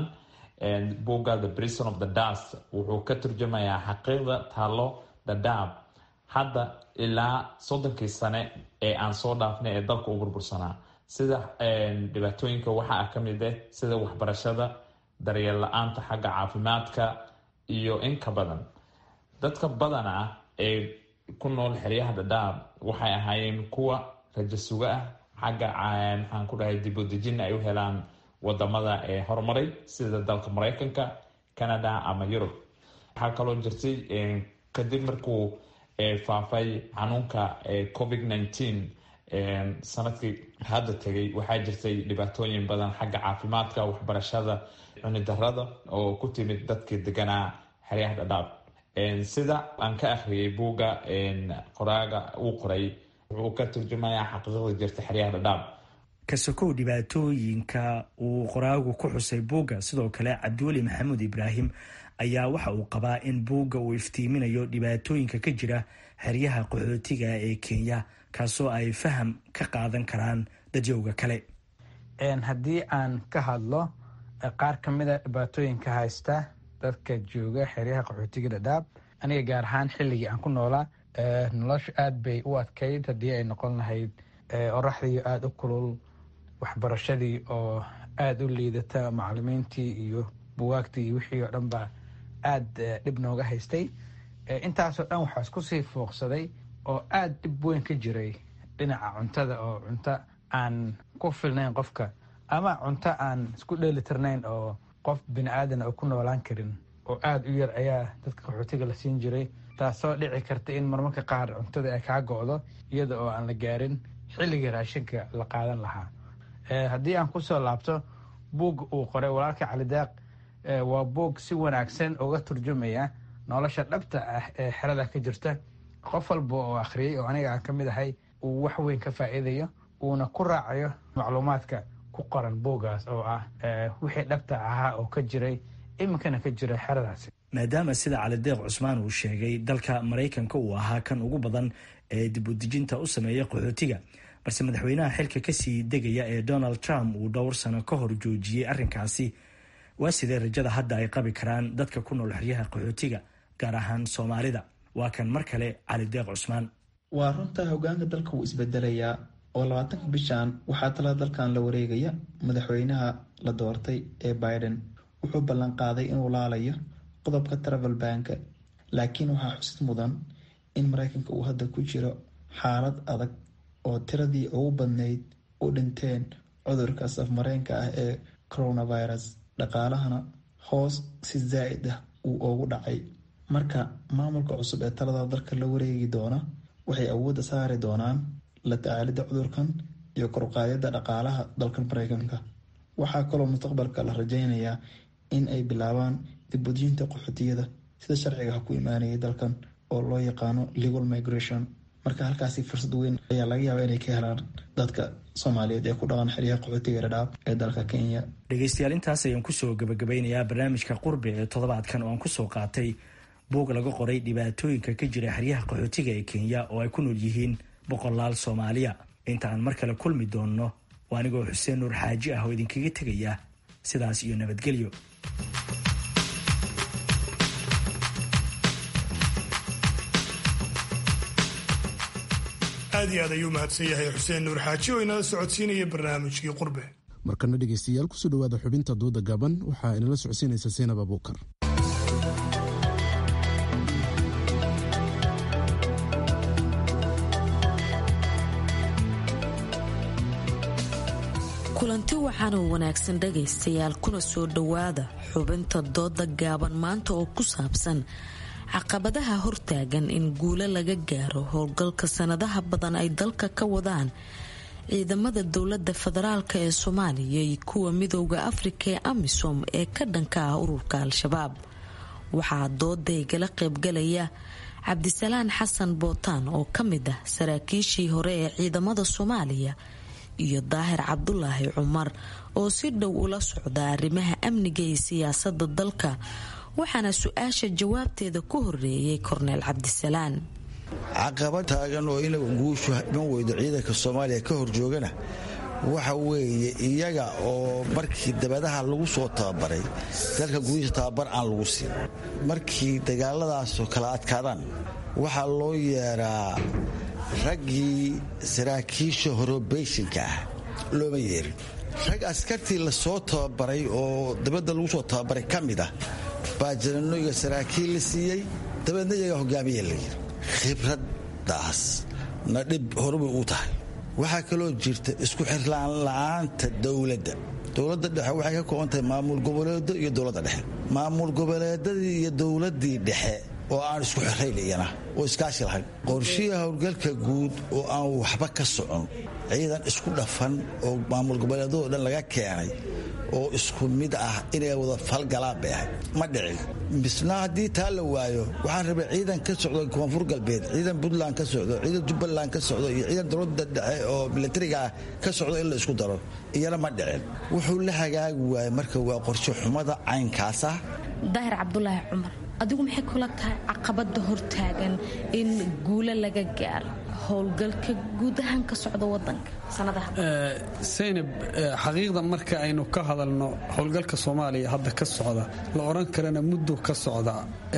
Speaker 19: buugga The Prison of the Dust wuxuu ka turjumayaa xaqiiqda taalo Dadaab hadda ilaa 30 sane ee aan soo dhaafnay ee dalka u burbursanaa. sida dhibaatooyinka waxaa ka mid ah sida waxbarashada, daryeel la'aanta xagga caafimaadka iyo in ka badan. dadka badan ah ee ku nool xeryaha Dadaab waxay ahaayeen kuwa rajo suga ah xagga maxaan ku dhahay dib u dejin ay u helaan wadamada ee horumaray sida dalka Mareykanka, Canada ama Yurub. waxaa kaloo jirtay kadib markuu faafay xanuunka COVID-19 sanadkii hadda tagay, waxaa jirtay dhibaatooyin badan xagga caafimaadka, waxbarashada, cunidarada oo ku timid dadkii deganaa xeryaha Dadaab. sida aan ka akhriyay buugga qoraaga uu qoray wuxuu ka turjumayaa xaqiiqda jirta xeryaha dhadhaab.
Speaker 17: kasokow dhibaatooyinka uu qoraagu ku xusay buugga, sidoo kale cabdiweli maxamuud ibraahim ayaa waxa uu qabaa in buugga uu iftiiminayo dhibaatooyinka ka jira xeryaha qaxootiga ee Kenya, kaasoo ay faham ka qaadan karaan dadyoga kale.
Speaker 20: haddii aan ka hadlo qaar ka mida dhibaatooyinka haysta dadka jooga xeryaha qaxootiga dhadhaab, aniga gaar ahaan xilligii aan ku noolaa nolosha aad bay u adkayd. haddii ay noqon lahayd oraxdii aada u kulul, waxbarashadii oo aada u liidata, macalimiintii iyo buwaagtii iyo wixii oo dhan baa aada dhib nooga haystay. intaasoo dhan waxaa isku sii fooqsaday oo aada dhib weyn ka jiray dhinaca cuntada, oo cunto aan ku filnayn qofka, ama cunto aan isku dheelitirnayn oo qof bini aadan oo ku noolaan karin oo aada u yar ayaa dadka qaxootiga la siin jiray, taasoo dhici karta in marmarka qaar cuntada ay kaa go-do iyada oo aan la gaarin xilligii raashinka la qaadan lahaa. haddii aan kusoo laabto buugga uu qoray walaalka Cali Daaq, waa buug si wanaagsan uga turjumaya nolosha dhabta ah ee xerada ka jirta. qof walba oo akhriyay oo aniga aan ka mid ahay uu wax weyn ka faa'iidayo, uuna ku raacayo macluumaadka ku qoran buuggaas oo ah wixii dhabta ahaa oo ka jiray iminkana ka jira xeradaasi.
Speaker 17: maadaama sida Cali Daaq Cusmaan uu sheegay dalka Maraykanka uu ahaa kan ugu badan ee dib u dejinta u sameeya qaxootiga, balse madaxweynaha xilka kasii degaya ee Donald Trump uu dhowr sano ka hor joojiyey arrinkaasi, waa sidee rajada hadda ay qabi karaan dadka ku nool xeryaha qaxootiga gaar ahaan Soomaalida? waa kan mar kale Cali Daaq Cusmaan.
Speaker 18: waa runta hogaanka dalka wuu isbedelayaa oo 20 bishan waxaa talada dalkan la wareegaya madaxweynaha la doortay ee Biden. wuxuu ballan qaaday inuu laalayo qodobka travel bank, laakiin waxaa xusid mudan in Maraykanka uu hadda ku jiro xaalad adag oo tiradii ugu badnayd u dhinteen cudurka safmareenka ah ee coronavirus, dhaqaalahana hoos si zaa'id ah uu ugu dhacay. marka maamulka cusub ee talada dalka la wareegi doona waxay awoodda saari doonaan la tacaalidda cudurkan iyo kor u qaadidda dhaqaalaha dalkan Maraykanka. waxaa kaloo mustaqbalka la rajaynayaa in ay bilaabaan dib u dejinta qaxootiyada sida sharciga ku imaanayay dalkan oo loo yaqaano legal migration. marka halkaasi fursad weyn ayaa laga yaabaa inay ka helaan dadka Soomaaliyeed ee ku dhaqan xeryaha qaxootiga Dhadhaab ee dalka Kenya.
Speaker 17: dhegeystayaal, intaas ayaan kusoo gabagabeynayaa barnaamijka Qurbe ee toddobaadkan oo aan kusoo qaatay buug laga qoray dhibaatooyinka ka jira xeryaha qaxootiga ee Kenya oo ay ku nool yihiin boqolaal Soomaaliya. inta aan mar kale kulmi doonno, waa anigoo Xuseen Nuur Xaaji ah oo idinkaga tegaya sidaas iyo nabadgelyo.
Speaker 1: aad iyo aad ayuu mahadsan yahay Xuseen Nuur Xaaji oo inala socodsiinaya barnaamijkii Qurbe.
Speaker 2: markana dhegeystayaal kusoo dhawaada xubinta dooda gaban, waxaa inala socodsiinaysa Seenab Abuukar.
Speaker 21: kulanti waxaan oo wanaagsan dhagaystayaal, kuna soo dhowaada xubinta dooda gaaban maanta oo ku saabsan caqabadaha hortaagan in guulo laga gaaro howlgalka sanadaha badan ay dalka ka wadaan ciidamada dowlada federaalk ee Soomaaliya iyo kuwa midowda Afrika ee AMISOM ee ka dhanka ah ururka Al-Shabaab. waxaa dooda igala qaybgalaya Cabdisalaan Xasan Bootaan oo ka mid ah saraakiishii hore ee ciidamada Soomaaliya iyo Daahir Cabdulaahi Cumar oo si dhow ula socda arrimaha amniga iyo siyaasadda dalka, waxaana su-aasha jawaabteeda ku horeeyay Korneel Cabdisalaan.
Speaker 22: caqabad taagan oo in guushu iman weydo ciidanka Soomaaliya ka horjoogana waxa weeye iyaga oo markii dabadaha lagu soo tababaray dalka gudihiisa tababar aan lagu siin, markii dagaaladaasoo kala adkaadaan waxaa loo yeeraa raggii saraakiisha horobeyshinka ah looma yeerin. rag askartii la soo tababaray oo dabadda lagu soo tababaray ka mid ah baa janano iyo saraakiil la siiyey, dabeedna iyaga hogaamiye la yiri. khibraddaas na dhib horubay u tahay. waxaa kaloo jirta isku xirlaan la'aanta dowladda dhexe waxay ka kooban tahay maamul goboleedo iyo dowladda dhexe. maamul goboleedadii iyo dowladdii dhexe oo aan isku xirayn iyana oo iskaashi lahayn. qorshiyaha howlgalka guud oo aan waxba ka socon, ciidan isku dhafan oo maamul goboleedadoo dhan laga keenay oo isku mid ah inay wada falgalaan bay ahayd ma dhicin misna haddii taa la waayo waxaan rabay ciidan ka socdo koonfur galbeed ciidan puntland ka socdo ciidan jubbaland ka socdo iyo ciidan dowladda dhexe oo militariga ah ka socdo in la isku daro iyana ma dhicin wuxuu la hagaagi waayey marka waa qorshe xumada caynkaas ah.
Speaker 21: daahir cabdulaahi cumar adigu maxay kula tahay caqabada hortaagan in guulo laga gaaro howlgalka guud ahaan ka socda wadanka sanadaha
Speaker 3: Zainab xaqiiqda marka aynu ka hadalno howlgalka Soomaaliya hadda ka socda la oran karana muddo ka socda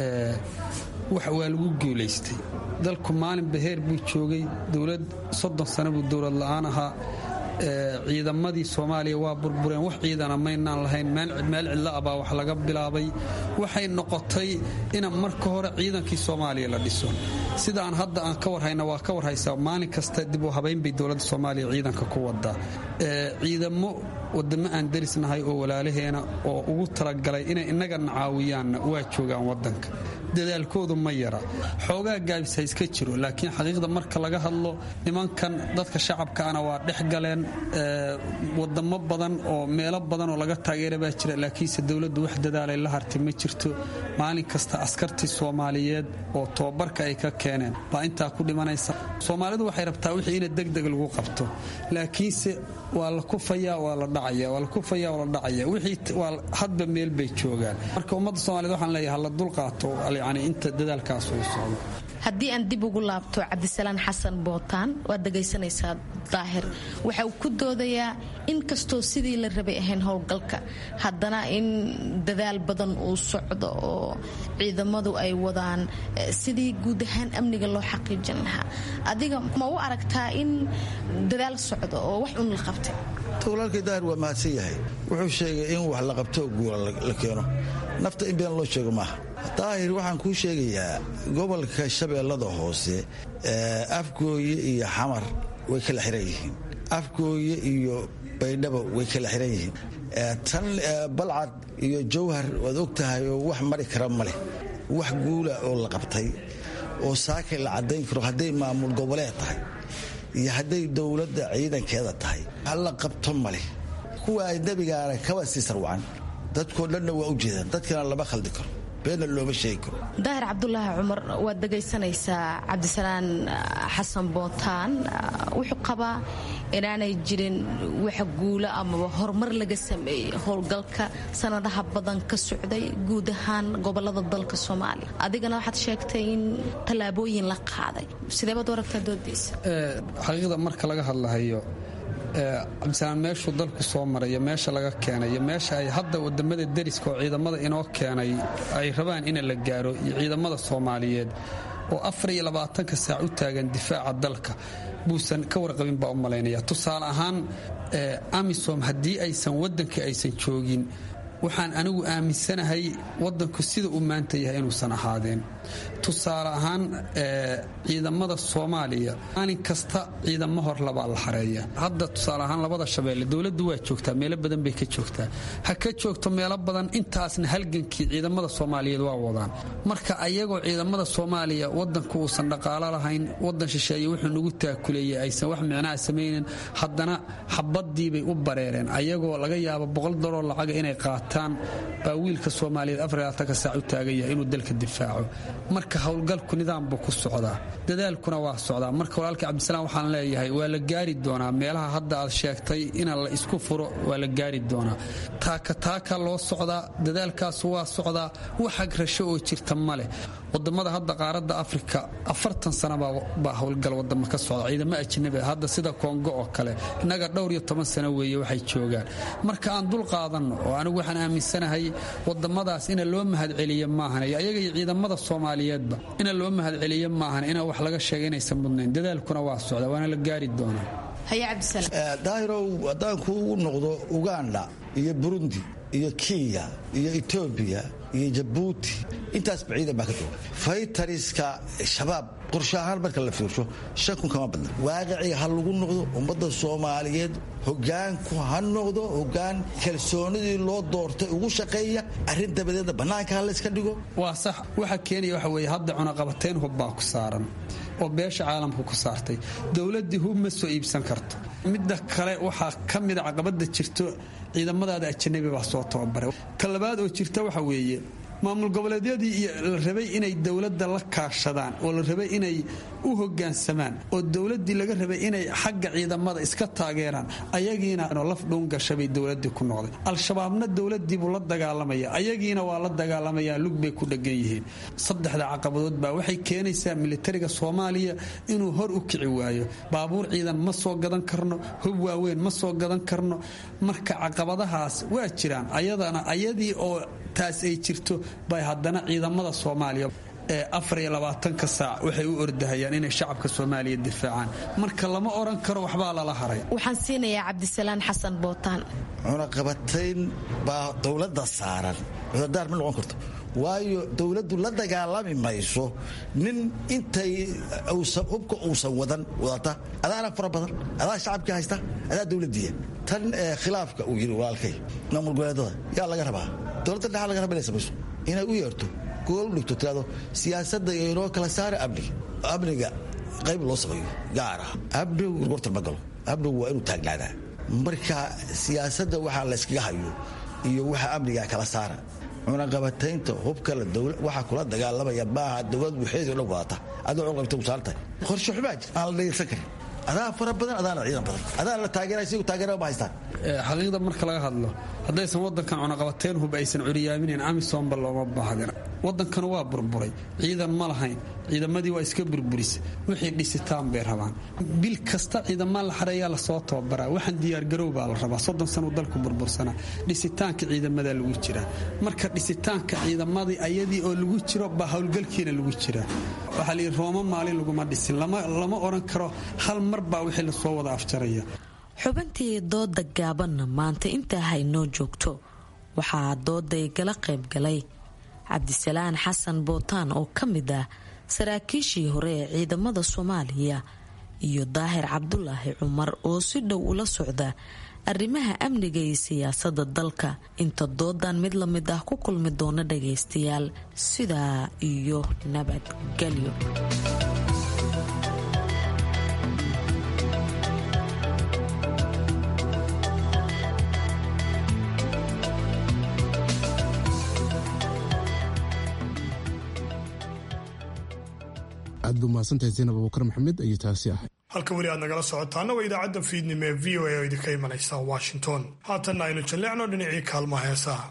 Speaker 3: waxa waa lagu guuleystay dalku maalin beheer buu joogay dawlad 30 sano buu dawlad la'aan ahaa ciidamadii Soomaaliya waa burbureen wax ciidana maynaan lahayn meel cidla ah wax laga bilaabay waxay noqotay in marka hore ciidankii Soomaaliya la dhiso sidaan hadda aan ka warhayna waa ka warhaysaa maalin kasta dib u habeyn bay dawladda Soomaaliya ciidanka ku wada ciidamo wadamo aan darisnahay oo walaalaheena oo ugu talagalay inay inaga caawiyaan waa joogaan wadanka dadaalkoodu ma yara xoogaa gaabis iska jiro laakiin xaqiiqda marka laga hadlo nimankan dadka shacabka ana waa dhexgaleen wadamo badan oo meelo badan oo laga taageeray jira laakiinse dawladdu wax dadaalay la hartay ma jirto maalin kasta askartii Soomaaliyeed oo tababarka ay ka keeneen baa inta ku dhimanaysa Soomaalidu waxay rabtaa wixii in degdeg lagu qabto laakiinse waa la kufayaa waa la dhacaya waa la kufayaa waa la dhacaya wixii waa hadba meel bay joogaan marka ummadda Soomaaliyeed waxaan leeyahay la dul qaato yani inta dadaalkaas uu socdo
Speaker 21: haddii aan dib ugu laabto Cabdisalaan Xasan Bootaan waad dhagaysanaysaa daahir waxa uu ku doodayaa in kastoo sidii la rabay ahayn howlgalka haddana in dadaal badan uu socdo oo ciidamadu ay wadaan sidii guud ahaan amniga loo xaqiijin lahaa adiga ma u aragtaa in dadaal socdo oo wax un la qabtay
Speaker 22: walaalkay daahir waa mahadsan yahay wuxuu sheegay in wax la qabto guul la keeno nafta in been loo sheego maaha daahir waxaan kuu sheegayaa gobolka Shabeellada Hoose Afgooye iyo Xamar way kala xiran yihiin Afgooye iyo Baydhabo way kala xiran yihiin tan Balcad iyo Jowhar waad ogtahay oo wax mari kara male wax guula oo la qabtay oo saakay la cadeyn karo haday maamul goboleed tahay iyo haday dawladda ciidankeeda tahay hal la qabto male kuwa ay nabigaana kaba sii sarwaan dadku dhanna waa u jeedaan dadkana lama khaldi karo been looma sheegi karo
Speaker 21: daahir cabdulaahi cumar waad dhagaysanaysaa Cabdisalaan Xasan Bootaan wuxuu qabaa inaanay jirin wax guulo ama horumar laga sameeyay howlgalka sanadaha badan ka socday guud ahaan gobolada dalka Soomaaliya adigana waxaad sheegtay in talaabooyin la qaaday sidee baad aragtaa doodiisa
Speaker 3: xaqiiqda marka laga hadlayo Cabdisalaan meeshuu dalku soo maray meesha laga keenay meesha ay hadda wadamada dariska oo ciidamada inoo keenay ay rabaan in la gaaro ciidamada Soomaaliyeed oo 24 saac u taagan difaaca dalka buusan ka warqabin baa u maleynaya tusaale ahaan AMISOM haddii aysan wadanka aysan joogin waxaan anigu aaminsanahay wadanku sida uu maanta yahay inuusan ahaadeen tusaale ahaan ciidamada Soomaaliya maalin kasta ciidamo hor laba la xareeya hadda tusaale ahaan labada Shabeelle dawladdu waa joogtaa meelo badan bay ka joogtaa ha ka joogto meelo badan intaasna halgankii ciidamada Soomaaliyeed waa wadaan marka ayagoo ciidamada Soomaaliya wadanku uusan dhaqaale lahayn wadan shisheeye wuxuu nagu taakuleeyay aysan wax micnaa sameeyeen haddana xabadii bay u bareereen ayagoo laga yaabo $100 lacag inay qaataan baa wiilka Soomaaliyeed 24 saac u taagan yahay inuu dalka difaaco marka howlgalku nidaam buu ku socdaa dadaalkuna waa socdaa marka walaalka Cabdisalaan waxaan leeyahay waa la gaari doonaa meelaha hadda aad sheegtay in la isku furo waa la gaari doonaa taaka loo socdaa dadaalkaas waa socdaa wax agrasho oo jirta male wadamada hadda qaaradda Afrika 40 sano baa howlgal wadamo ka socda ciidamo ajnabi hadda sida Kongo oo kale inaga dhowr iyo 10 sano weeye waxay joogaan marka aan dul qaadano oo anigu waxaan aaminsanahay wadamadaas in loo mahad celiyo maahan ayaga ciidamada Soomaaliyeedba in loo mahad celiyo maahan in wax laga sheeganaysan mudnayn dadaalkuna waa socda waana la gaari doonaa
Speaker 21: haya Cabdisalaan
Speaker 22: daahiro wadaan ku noqdo Uganda iyo Burundi iyo Kenya iyo Ethiopia iyo Djibouti intaas baciida ma ka jooga faytariska shabaab qorshahan marka la fiirsho shakun kama badna waaqiciga hal lagu noqdo ummadda Soomaaliyeed hoggaanku ha noqdo hoggaan kalsoonidii loo doortay ugu shaqeeya arrin dabadeed banaanka la iska dhigo
Speaker 3: waa sax waxa keenaya waxa weeye hadda cunaqabateyn hubbaa ku saaran oo beesha caalamku ku saartay dawladdu hub ma soo iibsan karto midda kale waxaa ka mida caqabada jirto ciidamadaada ajanabi baa soo tababaray. ta labaad oo jirta waxa weeye maamul goboleedyadii la rabay inay dowladda la kaashadaan oo la rabay inay u hoggaansamaan oo dowladdii laga rabay inay xagga ciidamada iska taageeraan ayagiina laf dhuun gashabay dowladdii ku noqday. al-shabaabna dowladdii buu la dagaalamaya ayagiina waa la dagaalamayaa lug bay ku dheggan yihiin. saddexda caqabadood baa waxay keenaysaa militariga Soomaaliya inuu hor u kici waayo. baabuur ciidan ma soo gadan karno, hub waaweyn ma soo gadan karno. marka caqabadahaas waa jiraan ayadii oo taas ay jirto bay haddana ciidamada Soomaaliya 24 saac waxay u ordahayaan inay shacabka Soomaaliya difaacaan. marka lama oran karo waxbaa lala haray.
Speaker 21: waxaan siinayaa Cabdisalaan Xasan Bootaan.
Speaker 22: cunaqabatayn baa dowladda saaran cudurdaar ma noqon karto, waayo dowladdu la dagaalami mayso nin intay hubka uusan wadata adaana fara badan, adaa shacabkii haysta, adaa dowladdiiya. tan khilaafka uu yiri walaalkay maamul goboleedada yaa laga rabaa, dowladda dhexe laga rabaa inay samayso, inay u yeerto gool u dhigto tirado siyaasadda inoo kala saara amniga qayb loo sameeyo gaar ah. amnigu gorgortan ma galo, amnigu waa inuu taagnaadaa. marka siyaasadda waxaa la iskaga hayo iyo waxa amniga kala saara. cunaqabataynta hubka la dowlad waxa kula dagaalamaya maaha dowlad waxeedu dhan wadata adoo cunaqabata u saartay qorshe xumaaj aan la dhigsan karin. adaa fara badan, adaana ciidan badan, adaa la taageeraysa taageero ma haystaan.
Speaker 3: xaqiiqda marka laga hadlo haddaysan wadankan cunaqabateyn hub aysan curyaaminin amisoomba looma baahdin. wadankan waa burburay, ciidan ma lahayn, ciidamadii waa iska burburisay, wixii dhisitaan bay rabaan. bil kasta ciidamaa la xareeyaa lasoo tababaraa, waxaan diyaargarow baa la rabaa. 30 sano dalku burbursanaa, dhisitaanka ciidamada lagu jiraa. marka dhisitaanka ciidamadii ayadii oo lagu jiro baa howlgalkiina lagu jiraa. waxaa la yidhi Rooma maalin laguma dhisin, lama oran karo hal mar baa wixii lasoo wada afjaraya.
Speaker 21: xubintii dooda gaabanna maanta intaa haynoo joogto. waxaa dooday gala qayb galay Cabdisalaan Xasan Bootaan oo ka mid ah saraakiishii hore ee ciidamada Soomaaliya iyo Daahir Cabdulaahi Cumar oo si dhow ula socda arrimaha amniga iyo siyaasadda dalka. inta doodan mid la mid ah ku kulmi doona dhagaystayaal, sidaa iyo nabadgelyo.
Speaker 2: aad buu mahadsantahay Zainab Abuukar Maxamed ayuu taasi ahay.
Speaker 1: halka weli aad nagala socotaana waa idaacadda fiidnimo ee VOA oo idinka imanaysa Washington. haatanna aynu jalleecno dhinacii kaalmaha heesaha.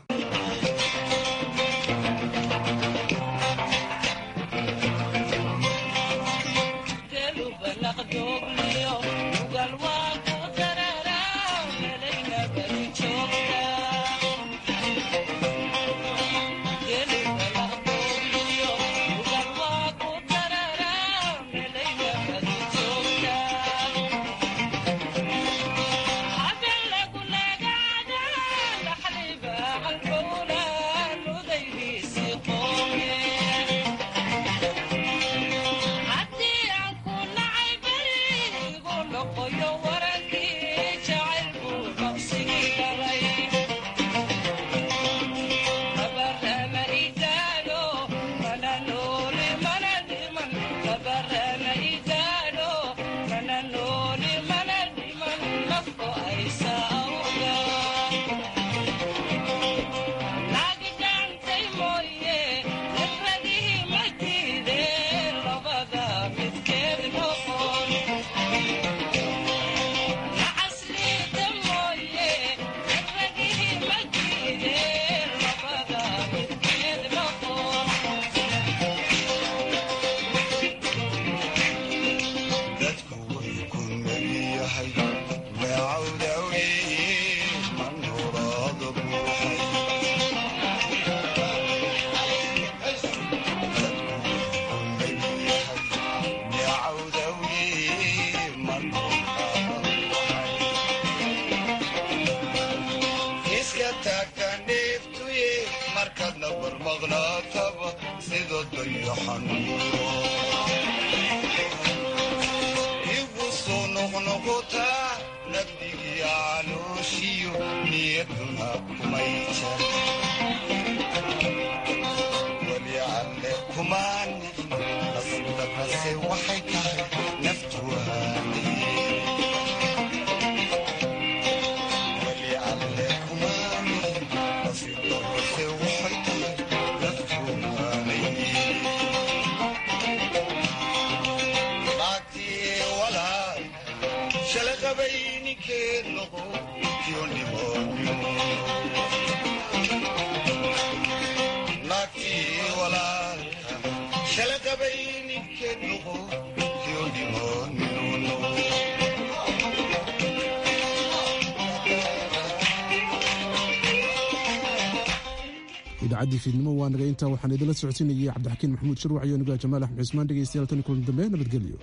Speaker 2: idaacadii fiidnimo waa naga intaa waxaan idinla socodsiinayay cabdixakiin maxamuud shirwac iyo aniga jamaal axmed cusmaan dhegeystayaal tan kulan dambe nabadgelyo.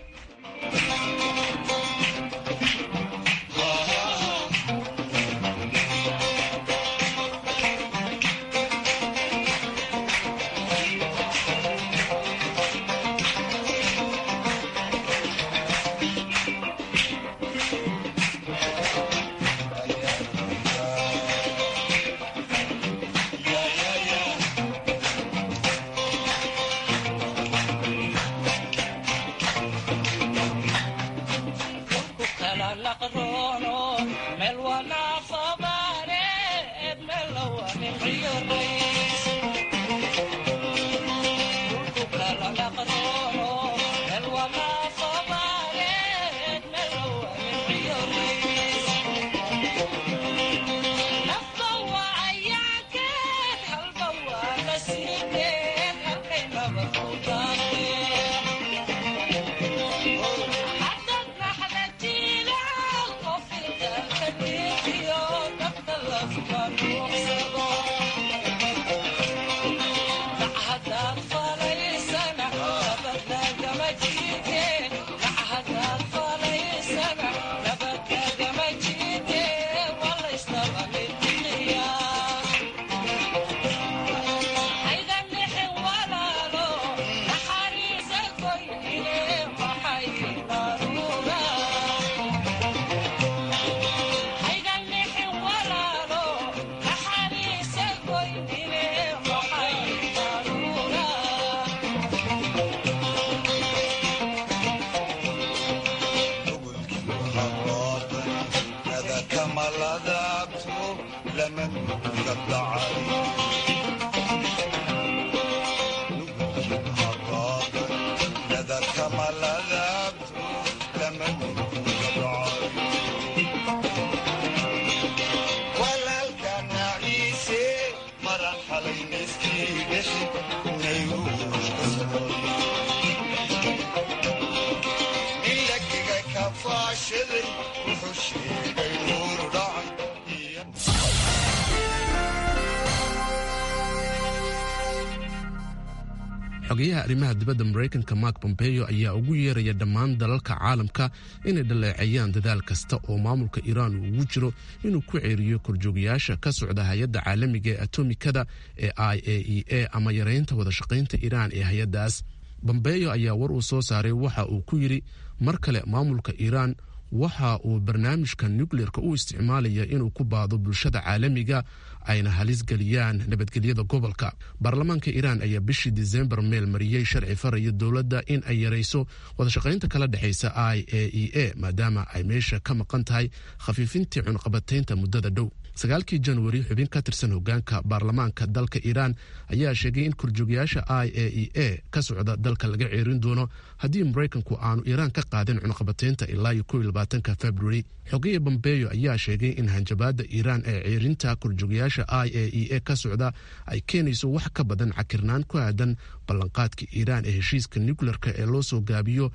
Speaker 2: xogayaha arrimaha dibadda maraykanka mark pompeo ayaa ugu yeeraya dhammaan dalalka caalamka inay dhaleeceeyaan dadaal kasta oo maamulka iiraan uu ugu jiro inuu ku ceeriyo korjoogayaasha ka socda hay-adda caalamiga ee atomikada ee IAEA ama yareynta wada shaqaynta iiraan ee hay-addaas. pompeo ayaa war uu soo saaray waxa uu ku yidhi mar kale maamulka iiraan waxa uu barnaamijka nukleerka u isticmaalaya inuu ku baado bulshada caalamiga ayna halis geliyaan nabadgelyada gobolka. baarlamaanka iiraan ayaa bishii disembar meel mariyey sharci faraya dowladda in ay yarayso wadashaqaynta kala dhexaysa IAEA maadaama ay meesha ka maqan tahay khafiifintii cunqabataynta muddada dhow. 9 Januari xubin ka tirsan hogaanka baarlamaanka dalka Iiraan ayaa sheegay in korjoogayaasha IAEA ka socda dalka laga ceerin doono haddii Mareykanku aanu Iiraan ka qaadin cunqabataynta ilaa 21 February. xogeeye Pompeo ayaa sheegay in hanjabaada Iiraan ee ceerinta korjoogayaasha IAEA ka socda ay keenayso wax ka badan cakirnaan ku aadan ballanqaadka Iiraan ee heshiiska nuclearka ee loo soo gaabiyo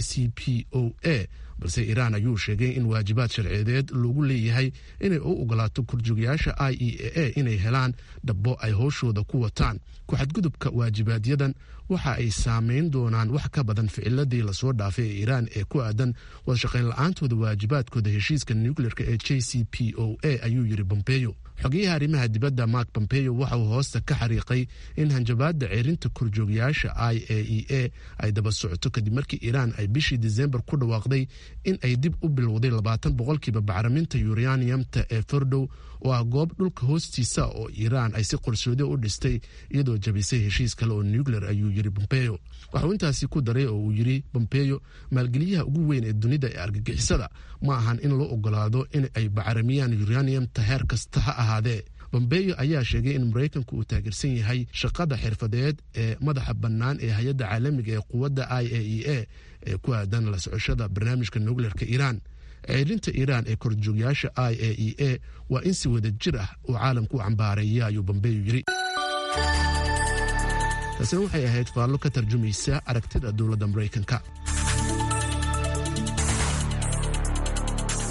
Speaker 2: JCPOA. balse Iiraan ayuu sheegay in waajibaad sharciyeed loogu leeyahay inay u ogolaato korjoogayaasha IAEA inay helaan dhabbo ay howshooda ku wataan. ku xadgudubka waajibaaadyadan waxa ay saameyn doonaan wax ka badan ficiladii lasoo dhaafay ee Iiraan ee ku aadan wadashaqayn la-aantooda waajibaadkooda heshiiska nuclearka ee JCPOA ayuu yidhi Pompeo. xogeyaha arrimaha dibadda Mark Pompeo waxa uu hoosta ka xariiqay in hanjabaada ceerinta korjoogayaasha IAEA ay daba socoto kadib markii Iiraan ay bishii December ku dhawaaqday in ay dib u bilowday 20% bacriminta uraniumta ee Fordow oo ah goob dhulka hoostiisa oo Iiraan ay si qorsoodi u dhistay iyadoo jabisay heshiis kale oo nuclear ayuu yidhi Pompeo. waxuu intaasi ku daray oo uu yidhi Pompeo maalgeliyaha ugu weyn ee dunida ee argagixisada ma ahan in loo ogolaado in ay bacrimiyaan uraniumta heer kasta ha ahaadee. Pompeo ayaa sheegay in Mareykanku uu taageersan yahay shaqada xirfadeed ee madaxa bannaan ee hay-adda caalamiga ee quwadda IAEA ee ku aadan la socoshada barnaamijka nuclearka Iiraan. ceelinta iiraan ee korjoogyaasha IAEA waa in si wada jir ah uu caalamku u cambaareeya ayuu Pompeo yidhi. taasina waxay ahayd faallo ka tarjumaysa aragtida dowladda Maraykanka.